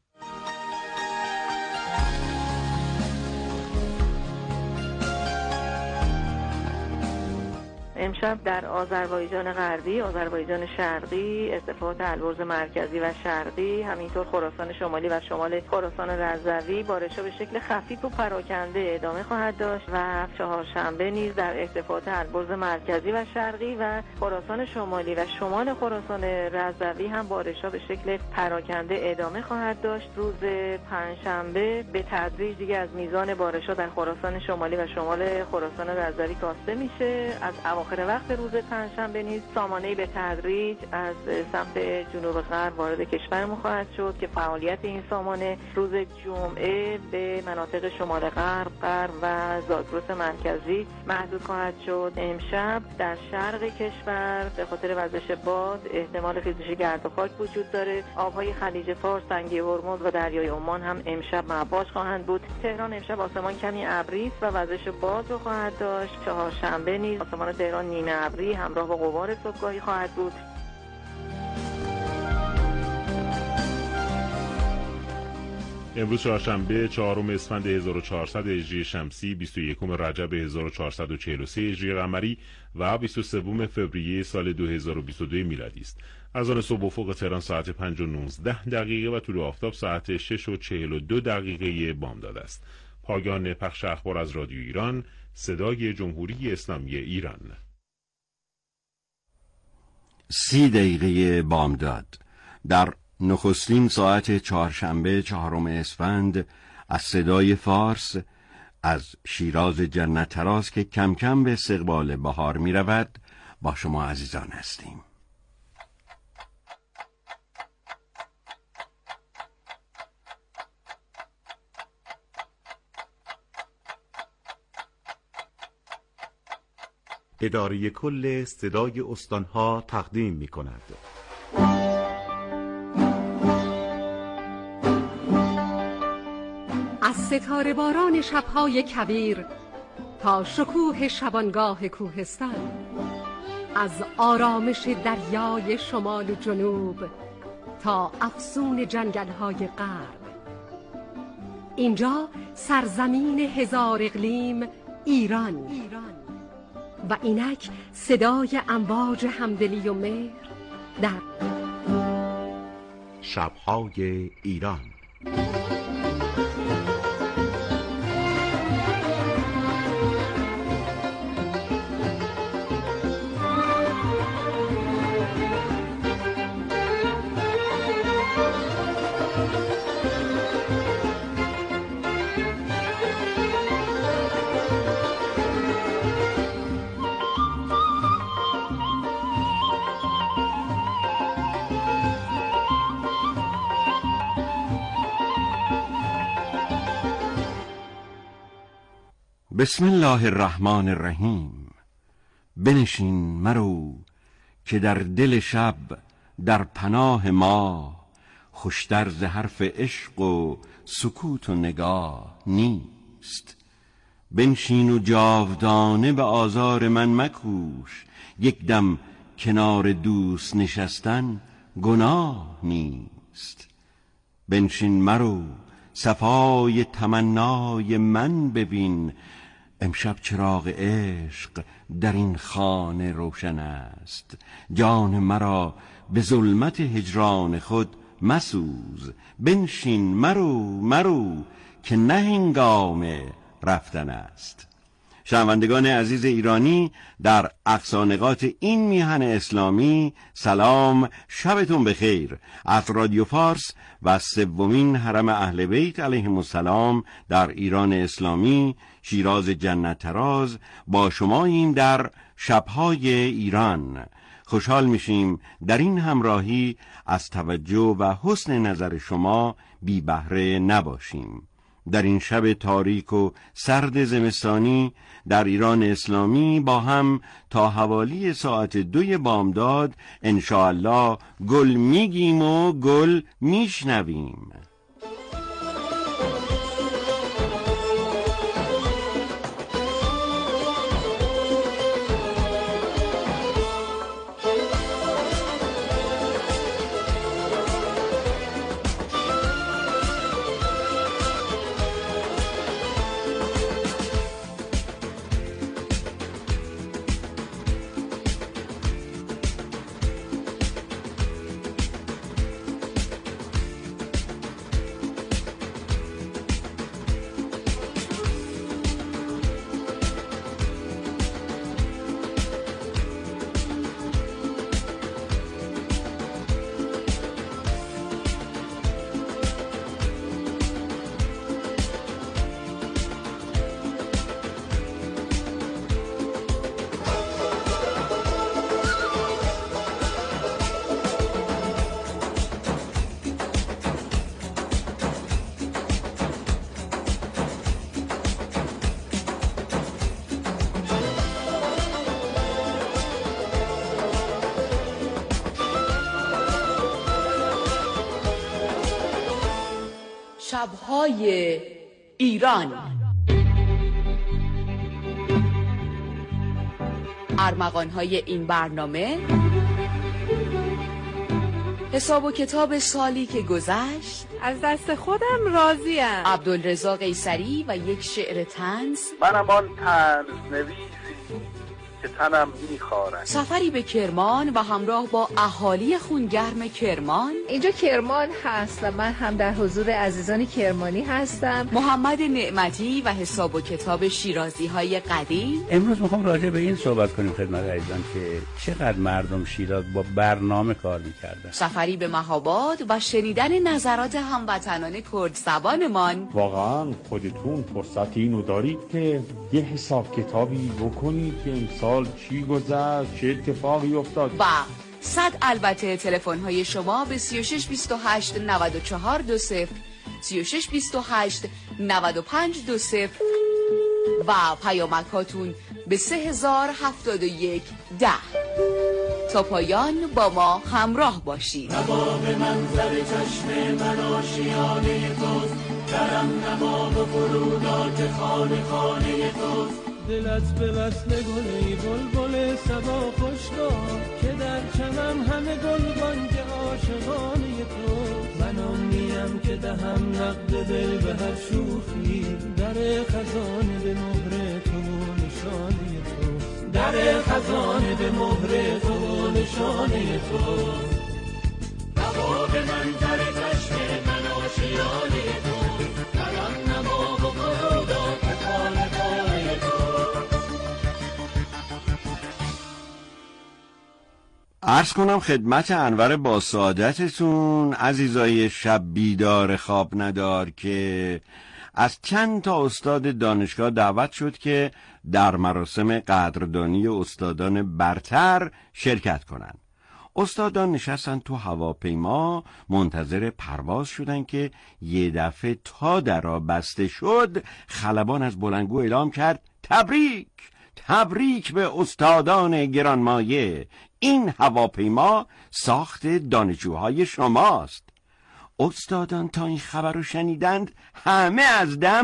امشب در آذربایجان غربی، آذربایجان شرقی، استفاده البرز مرکزی و شرقی، همینطور خراسان شمالی و شمال خراسان رضوی بارش‌ها به شکل خفیف و پراکنده ادامه خواهد داشت و چهارشنبه نیز در استفاده البرز مرکزی و شرقی و خراسان شمالی و شمال خراسان رضوی هم بارش‌ها به شکل پراکنده ادامه خواهد داشت. روز پنجشنبه به تدریج دیگه از میزان بارش‌ها در خراسان شمالی و شمال خراسان رضوی کاسته میشه. از اواخر وقت روز پنجشنبه نیز سامانه‌ای به تدریج از سمت جنوب غرب وارد کشورمون خواهد شد که فعالیت این سامانه روز جمعه به مناطق شمال غرب، غرب و زاگرس مرکزی محدود خواهد شد. امشب در شرق کشور به خاطر وزش باد احتمال خیزش گرد و خاک وجود داره. آبهای خلیج فارس، تنگه هرمز و دریای عمان هم امشب مواج خواهند بود. تهران امشب آسمان کمی ابری است و وزش باد رو خواهد داشت. چهارشنبه نیز آسمان تهران نیمه ابری همراه با غبار صبحگاهی خواهد بود. امروز چهارشنبه چهارم اسفند هزار و چهارصد هجری شمسی، بیست و یکم رجب هزار و چهارصد و چهل و سه هجری قمری و بیست و سوم فوریه سال دو هزار و بیست و دو میلادی است. از آن صبح افق تهران ساعت پنج و نوزده دقیقه و طلوع آفتاب ساعت شش و چهل و دو دقیقه بامداد است. پایان پخش اخبار از رادیو ایران، صدای جمهوری اسلامی ایران. سی دقیقه بامداد در نخستین ساعت چهارشنبه چهارم اسفند از صدای فارس از شیراز جنت تراز که کم کم به استقبال بهار می رود با شما عزیزان هستیم. اداره کل صدای استانها تقدیم می کند. از ستاره باران شبهای کویر تا شکوه شبانگاه کوهستان، از آرامش دریای شمال و جنوب تا افسون جنگل‌های غرب، اینجا سرزمین هزار اقلیم ایران و اینک صدای امواج همدلی و مهر در شب‌های ایران. بسم الله الرحمن الرحیم. بنشین مرو که در دل شب در پناه ما، خوشتر ز حرف عشق و سکوت و نگاه نیست. بنشین و جاودانه به آزار من مکوش، یک دم کنار دوست نشستن گناه نیست. بنشین مرو صفای تمنای من ببین، امشب چراغ عشق در این خانه روشن است. جان مرا به ظلمت هجران خود مسوز، بنشین مرو مرو که نه هنگام رفتن است. شنوندگان عزیز ایرانی، در اقصانقاط این میهن اسلامی سلام، شبتون بخیر. از رادیو فارس و سومین حرم اهل بیت علیهم السلام در ایران اسلامی، شیراز جنت تراز، با شماییم در شبهای ایران. خوشحال میشیم در این همراهی از توجه و حسن نظر شما بی بهره نباشیم. در این شب تاریک و سرد زمستانی در ایران اسلامی با هم تا حوالی ساعت دوی بامداد انشاءالله گل میگیم و گل میشنویم. شب‌های ایران. ارمغان‌های این برنامه: حساب و کتاب سالی که گذشت، از دست خودم راضیم، عبدالرضا قیصری و یک شعر طنز، منم آن طنز نویسی که تنم میخوارد، سفری به کرمان و همراه با اهالی خونگرم کرمان. اینجا کرمان هست و من هم در حضور عزیزان کرمانی هستم. محمد نعمتی و حساب و کتاب شیرازی های قدیم. امروز میخوام راجع به این صحبت کنیم خدمت عزیزان که چقدر مردم شیراز با برنامه کار میکردن. سفری به مهاباد و شنیدن نظرات هموطنان کرد زبانمان. واقعا خودتون فرصت اینو دارید که یه حساب کتابی بکنید که امسال چی گذشت، چه اتفاقی افتاد. و صد البته تلفن های شما به سی و شش بیست و هشت نود و چهار دو صفر، سی و شش بیست و هشت نود و پنج دو صفر و پیامک هاتون به سه هزار هفتاد و یک ده. تا پایان با ما همراه باشید. رباب منظر چشم من آشیانه توست، درم نما و فرودات خانه خانه توست. دلت به وصل گل ای بلبل صبا خوشگاه، که در چمن همه گل بانگ عاشقانه تو. من آنیم که دهم نقد دل به هر شوخی، در خزانه به مهر تو نشانه تو، در خزانه به مهر تو نشانه تو. رباب منظر چشم من آشیانه تو، درم نما و فرودات خانه خانه تو. عرض کنم خدمت انور با سعادتتون عزیزای شب بیدار خواب ندار که از چند تا استاد دانشگاه دعوت شد که در مراسم قدردانی استادان برتر شرکت کنند. استادان نشستن تو هواپیما منتظر پرواز شدن که یه دفعه تا درا بسته شد، خلبان از بلندگو اعلام کرد تبریک، تبریک به استادان گرانمایه، این هواپیما ساخت دانشجوهای شماست. استادان تا این خبر رو شنیدند همه از دم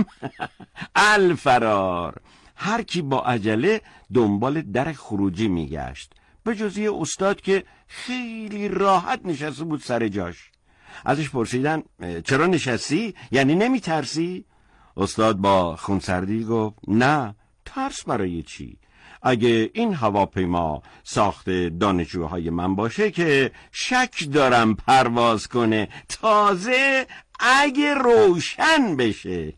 الفرار، هر کی با عجله دنبال در خروجی میگشت، به جزی استاد که خیلی راحت نشسته بود سر جاش. ازش پرسیدن چرا نشستی؟ یعنی نمی ترسی؟ استاد با خونسردی گفت نه، ترس برای چی؟ اگه این هواپیما ساخت دانشجوهای من باشه که شک دارم پرواز کنه، تازه اگه روشن بشه.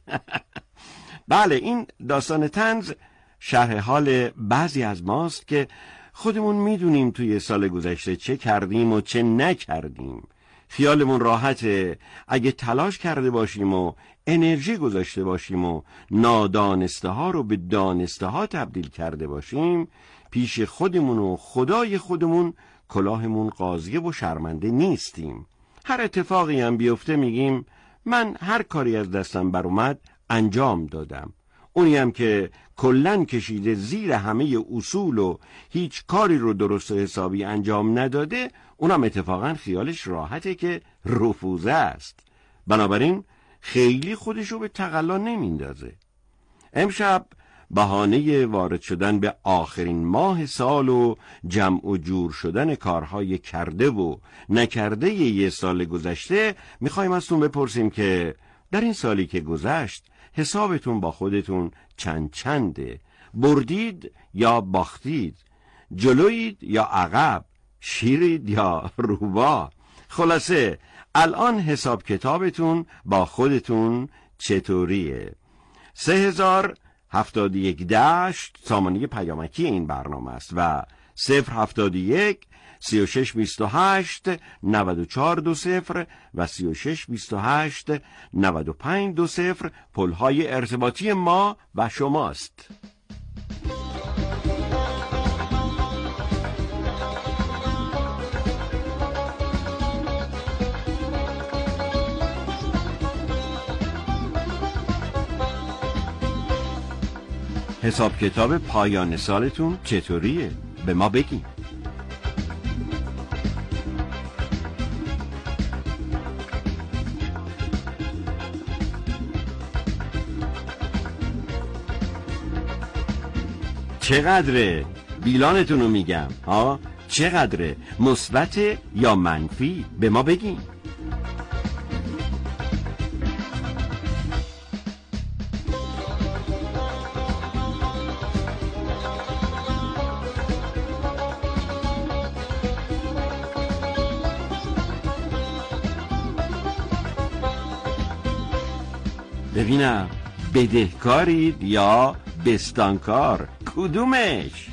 بله، این داستان طنز شرح حال بعضی از ماست که خودمون میدونیم توی سال گذشته چه کردیم و چه نکردیم. خیالمون راحته اگه تلاش کرده باشیم و انرژی گذاشته باشیم و نادانسته ها رو به دانسته ها تبدیل کرده باشیم، پیش خودمون و خدای خودمون کلاهمون قاضیه و شرمنده نیستیم. هر اتفاقی هم بیفته میگیم من هر کاری از دستم بر اومد انجام دادم. اونی هم که کلن کشیده زیر همه اصول و هیچ کاری رو درست و حسابی انجام نداده، اونم اتفاقا خیالش راحته که رفوزه است. بنابراین خیلی خودشو به تقلا نمیندازه. امشب بهانه وارد شدن به آخرین ماه سال و جمع و جور شدن کارهای کرده و نکرده یه سال گذشته میخوایم ازتون بپرسیم که در این سالی که گذشت حسابتون با خودتون چند چنده؟ بردید یا باختید؟ جلوید یا عقب؟ شیرید یا روبا؟ خلاصه الان حساب کتابتون با خودتون چطوریه؟ سه هزار هفتاد و یک دشت سامانه پیامکی این برنامه است و صفر هفتاد و یک سی و شش بیست و هشت نود و چهار دو صفر و سی و شش بیست و هشت نود و پنج دو صفر پلهای ارتباطی ما و شماست. حساب کتاب پایان سالتون چطوریه؟ به ما بگین. چقدره؟ بیلانتون رو میگم ها، چقدره؟ مثبت یا منفی؟ به ما بگین. ببینم بدهکارید یا بستانکار؟ کدومش؟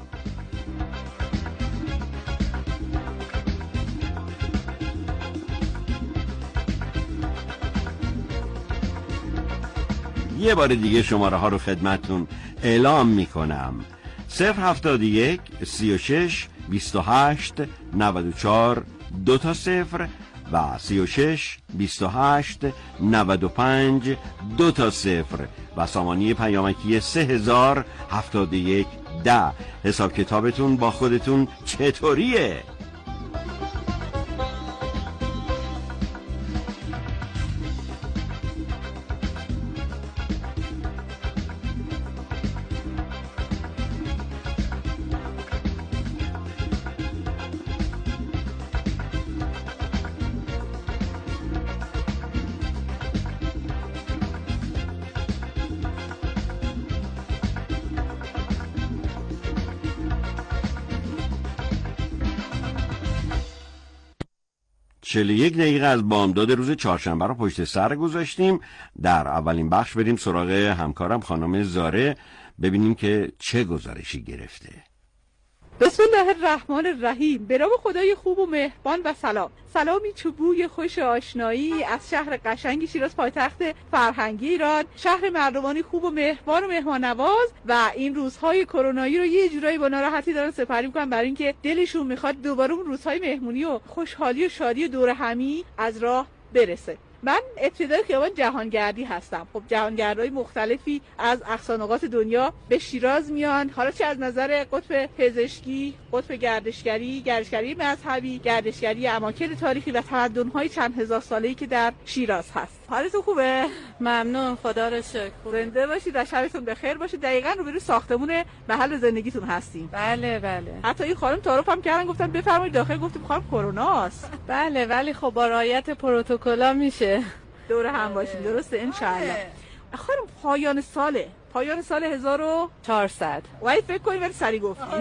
یه بار دیگه شماره ها رو خدمتون اعلام میکنم: صفر هفتاد و یک سی و شش بیست و هشت نود و چهار دو تا صفر و سی و شش بیست و هشت نود و پنج دو تا صفر و سامانه پیامکی سه هزار هفتاد و یک ده. حساب کتابتون با خودتون چطوریه؟ چهل و یک دقیقه از بامداد روز چهارشنبه رو پشت سر گذاشتیم. در اولین بخش بریم سراغ همکارم خانم زاره، ببینیم که چه گزارشی گرفته. بسم الله الرحمن الرحیم. به نام خدای خوب و مهربان و سلام. سلامی چوبوی خوش آشنایی از شهر قشنگی شیراز، پایتخت فرهنگی ایران، شهر مردمانی خوب و مهربان و مهمان نواز و این روزهای کرونایی رو یه جورایی با ناراحتی دارن سپری می‌کنن برای اینکه دلشون میخواد دوباره اون روزهای مهمونی و خوشحالی و شادی و دور همی از راه برسه. من ابتدای خیابان جهانگردی هستم. خب جهانگردهای مختلفی از اقصانقاط دنیا به شیراز میان، حالا چه از نظر قطب پزشکی، قطب گردشگری، گردشگری مذهبی، گردشگری اماکن تاریخی و تمدن‌های چند هزار ساله‌ای که در شیراز هست. حالتون خوبه؟ ممنون، خدا رو شکر. زنده باشید و شبتون بخیر باشه. دقیقاً روبروی ساختمون محل زندگیتون هستیم. بله بله. حتی این خانم تعارف هم کردن، گفتن بفرمایید داخل، گفتیم خانم کروناست. بله ولی خب با رعایت پروتکل‌ها میشه. دور هم باشیم. درسته ان شاء الله. خانم پایان ساله. پایان سال هزار و چهارصد. وای فکر کنید ولی سری گفتید.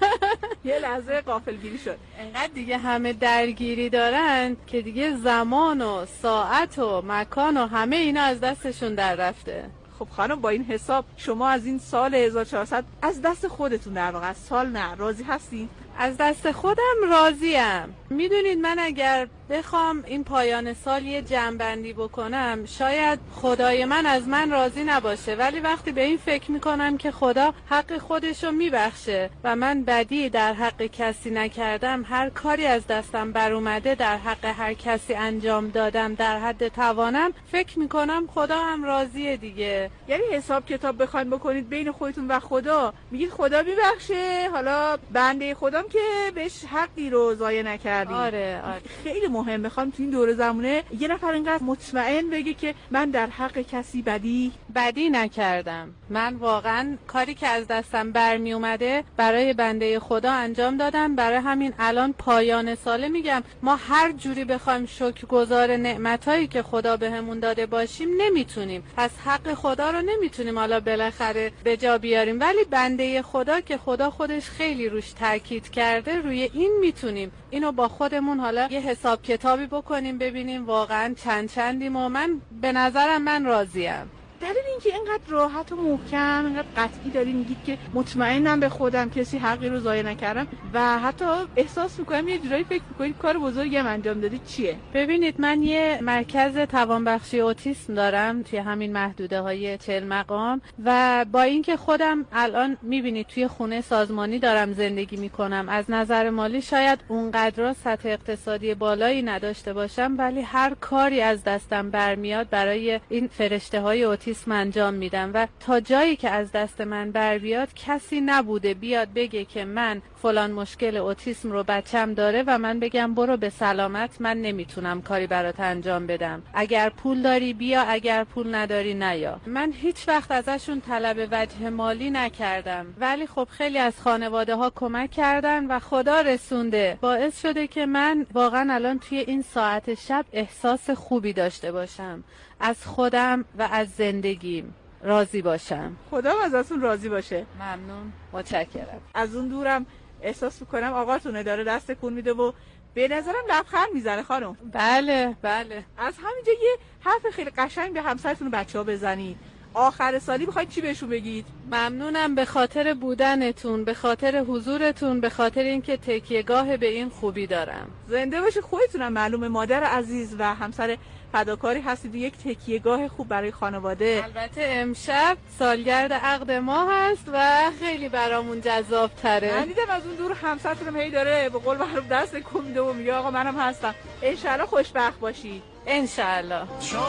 یه لحظه غافلگیری شد. انقدر دیگه همه درگیری دارن که دیگه زمان و ساعت و مکان و همه اینا از دستشون در رفته. خب خانم با این حساب شما از این سال هزار و چهارصد از دست خودتون در واقع، از سال نه، راضی هستین؟ از دست خودم راضیم. میدونید من اگر بخوام این پایان سال یه جمع‌بندی بکنم شاید خدای من از من راضی نباشه، ولی وقتی به این فکر میکنم که خدا حق خودشو میبخشه و من بدی در حق کسی نکردم، هر کاری از دستم بر اومده در حق هر کسی انجام دادم در حد توانم، فکر میکنم خدا هم راضیه دیگه. یعنی حساب کتاب بخواید بکنید بین خودتون و خدا، میگید خدا میبخشه، حالا بنده خودم که بهش حقی رو ضایع نکردیم. آره آره. خیلی مهم میخوام تو این دوره زمونه یه نفر اینقدر مطمئن بگه که من در حق کسی بدی بدی نکردم. من واقعا کاری که از دستم برمی اومده برای بنده خدا انجام دادم. برای همین الان پایان ساله میگم ما هر جوری بخوایم شکرگزار نعمتایی که خدا بهمون داده باشیم نمیتونیم. پس حق خدا رو نمیتونیم حالا بالاخره به جا بیاریم، ولی بنده خدا که خدا خودش خیلی روش تاکید کرده، روی این میتونیم اینو با خودمون حالا یه حساب کتابی بکنیم ببینیم واقعا چند چندیم و من به نظرم من راضیم. دلیل اینکه اینقدر راحت و محکم اینقدر قطعی دارین میگید که مطمئنم به خودم کسی حقی رو ضایع نکردم و حتی احساس میکنم یه جورایی فکر میکنید کار بزرگی هم انجام دادید، چیه؟ ببینید من یه مرکز توانبخشی اوتیسم دارم توی همین محدوده های چهل مقام و با اینکه خودم الان میبینید توی خونه سازمانی دارم زندگی میکنم، از نظر مالی شاید اونقدر سطح اقتصادی بالایی نداشته باشم، ولی هر کاری از دستم برمیاد برای این فرشته های اوتیسم انجام میدم و تا جایی که از دست من بر بیاد کسی نبوده بیاد بگه که من فلان مشکل اوتیسم رو بچم داره و من بگم برو به سلامت، من نمیتونم کاری برات انجام بدم، اگر پول داری بیا، اگر پول نداری نیا. من هیچ وقت ازشون طلب وجه مالی نکردم، ولی خب خیلی از خانواده ها کمک کردن و خدا رسونده، باعث شده که من واقعا الان توی این ساعت شب احساس خوبی داشته باشم، از خودم و از زندگیم راضی باشم. خدا ازتون راضی باشه. ممنون، متشکرم. از اون دورم احساس میکنم آقاتونه داره دست کون میده و به نظرم لبخند میزنه خانم. بله بله. از همینجا یه حرف خیلی قشنگ به همسرتون و بچه‌ها بزنید. آخر سالی بخواید چی بهشون بگید؟ ممنونم به خاطر بودنتون، به خاطر حضورتون، به خاطر اینکه تکیهگاه به این خوبی دارم. زنده باشید. خودتونم معلومه مادر عزیز و همسر فداکاری هستید و یک تکیهگاه خوب برای خانواده. البته امشب سالگرد عقد ما هست و خیلی برامون جذاب تره. من دیدم از اون دور همسرتونم هی داره به قول معروف دست کن میده و میگه آقا منم هستم. انشالله خوشبخت باشی. انشالله.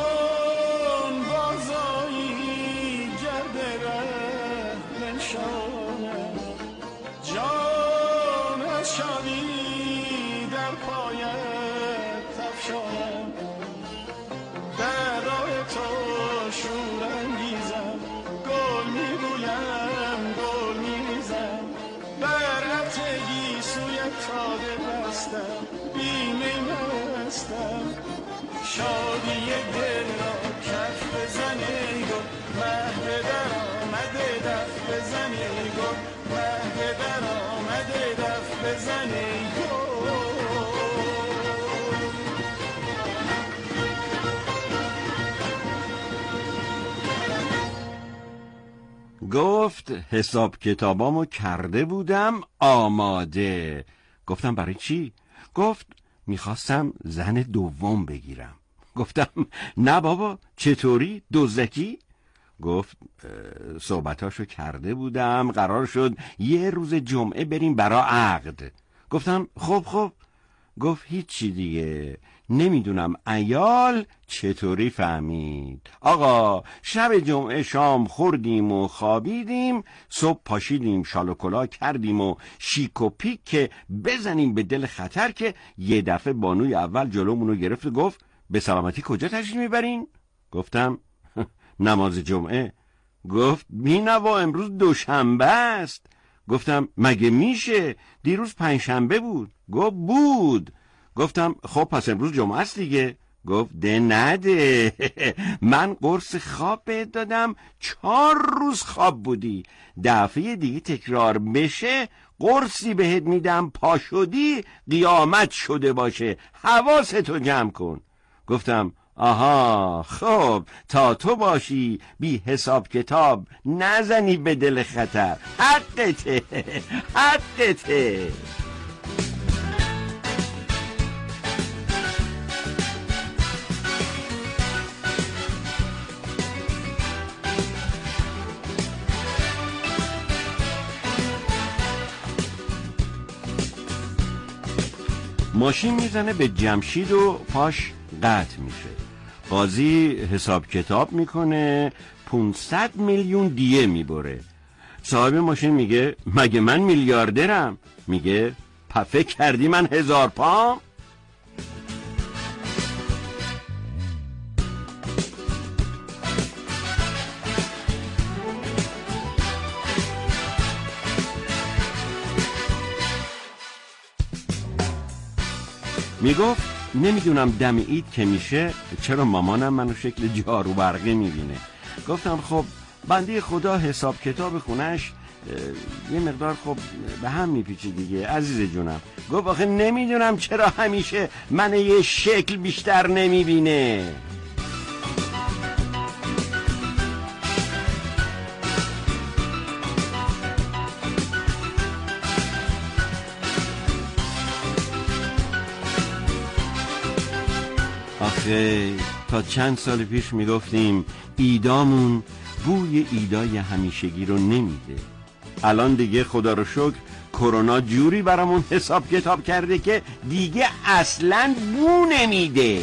چون بازایی گرد ره نشانه جان شادی در پایت تفشانه در راه تو شور انگیزم گل میرویم گل میریزم بر هفتگی سویت تاده بستم بیمه مستم شادی دل را کف بزنی گل مهد در آمده دف بزنی گل مهد در آمده دف بزنی گل. گفت گفت حساب کتابامو کرده بودم آماده. گفتم برای چی؟ گفت میخواستم زن دوم بگیرم. گفتم نه بابا، چطوری؟ دزدکی؟ گفت صحبتاشو کرده بودم، قرار شد یه روز جمعه بریم برا عقد. گفتم خب خب. گفت هیچی دیگه، نمیدونم عیال چطوری فهمید. آقا شب جمعه شام خوردیم و خوابیدیم، صبح پاشیدیم شال و کلاه کردیم و شیک و پیک که بزنیم به دل خطر، که یه دفعه بانوی اول جلومونو گرفت و گفت به سلامتی کجا تشریف میبرین؟ گفتم نماز جمعه. گفت بینوا امروز دوشنبه است. گفتم مگه میشه؟ دیروز پنجشنبه بود. گفت بود. گفتم خب پس امروز جمعه است دیگه. گفت ده نده من قرص خواب بهت دادم، چهار روز خواب بودی، دفعه دیگه تکرار بشه قرصی بهت میدم، پا شدی قیامت شده باشه، حواستو جمع کن. گفتم آها خب تا تو باشی بی حساب کتاب نزنی به دل خطر، حقته حقته. ماشین میزنه به جمشید و پاش قطع میشه. قاضی حساب کتاب میکنه، پونصد میلیون دیه میبره. صاحب ماشین میگه مگه من میلیاردرم؟ میگه پفه کردی من هزار پام؟ میگفت نمیدونم دم عید که میشه چرا مامانم منو شکل جارو برقی میبینه. گفتم خب بنده خدا حساب کتاب خونش یه مقدار خب به هم میپیچه دیگه عزیز جونم. گفت آخه نمیدونم چرا همیشه من یه شکل بیشتر نمیبینه. آخه تا چند سال پیش میگفتیم ایدامون بوی ایدای همیشگی رو نمیده. الان دیگه خدا رو شکر کرونا جوری برامون حساب کتاب کرده که دیگه اصلاً بو نمیده.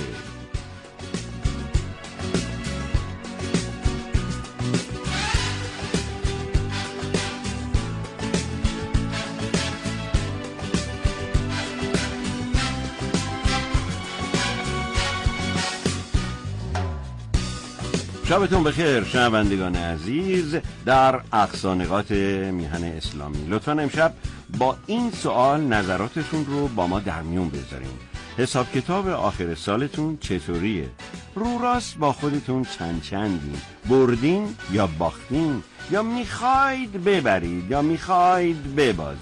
شبتون بخیر شنوندگان عزیز در اقصانقاط میهن اسلامی. لطفاً امشب با این سوال نظراتتون رو با ما در میون بذارین. حساب کتاب آخر سالتون چطوریه؟ رو راست با خودتون چند چندین؟ بردین یا باختین؟ یا میخواید ببرید یا میخواید ببازید؟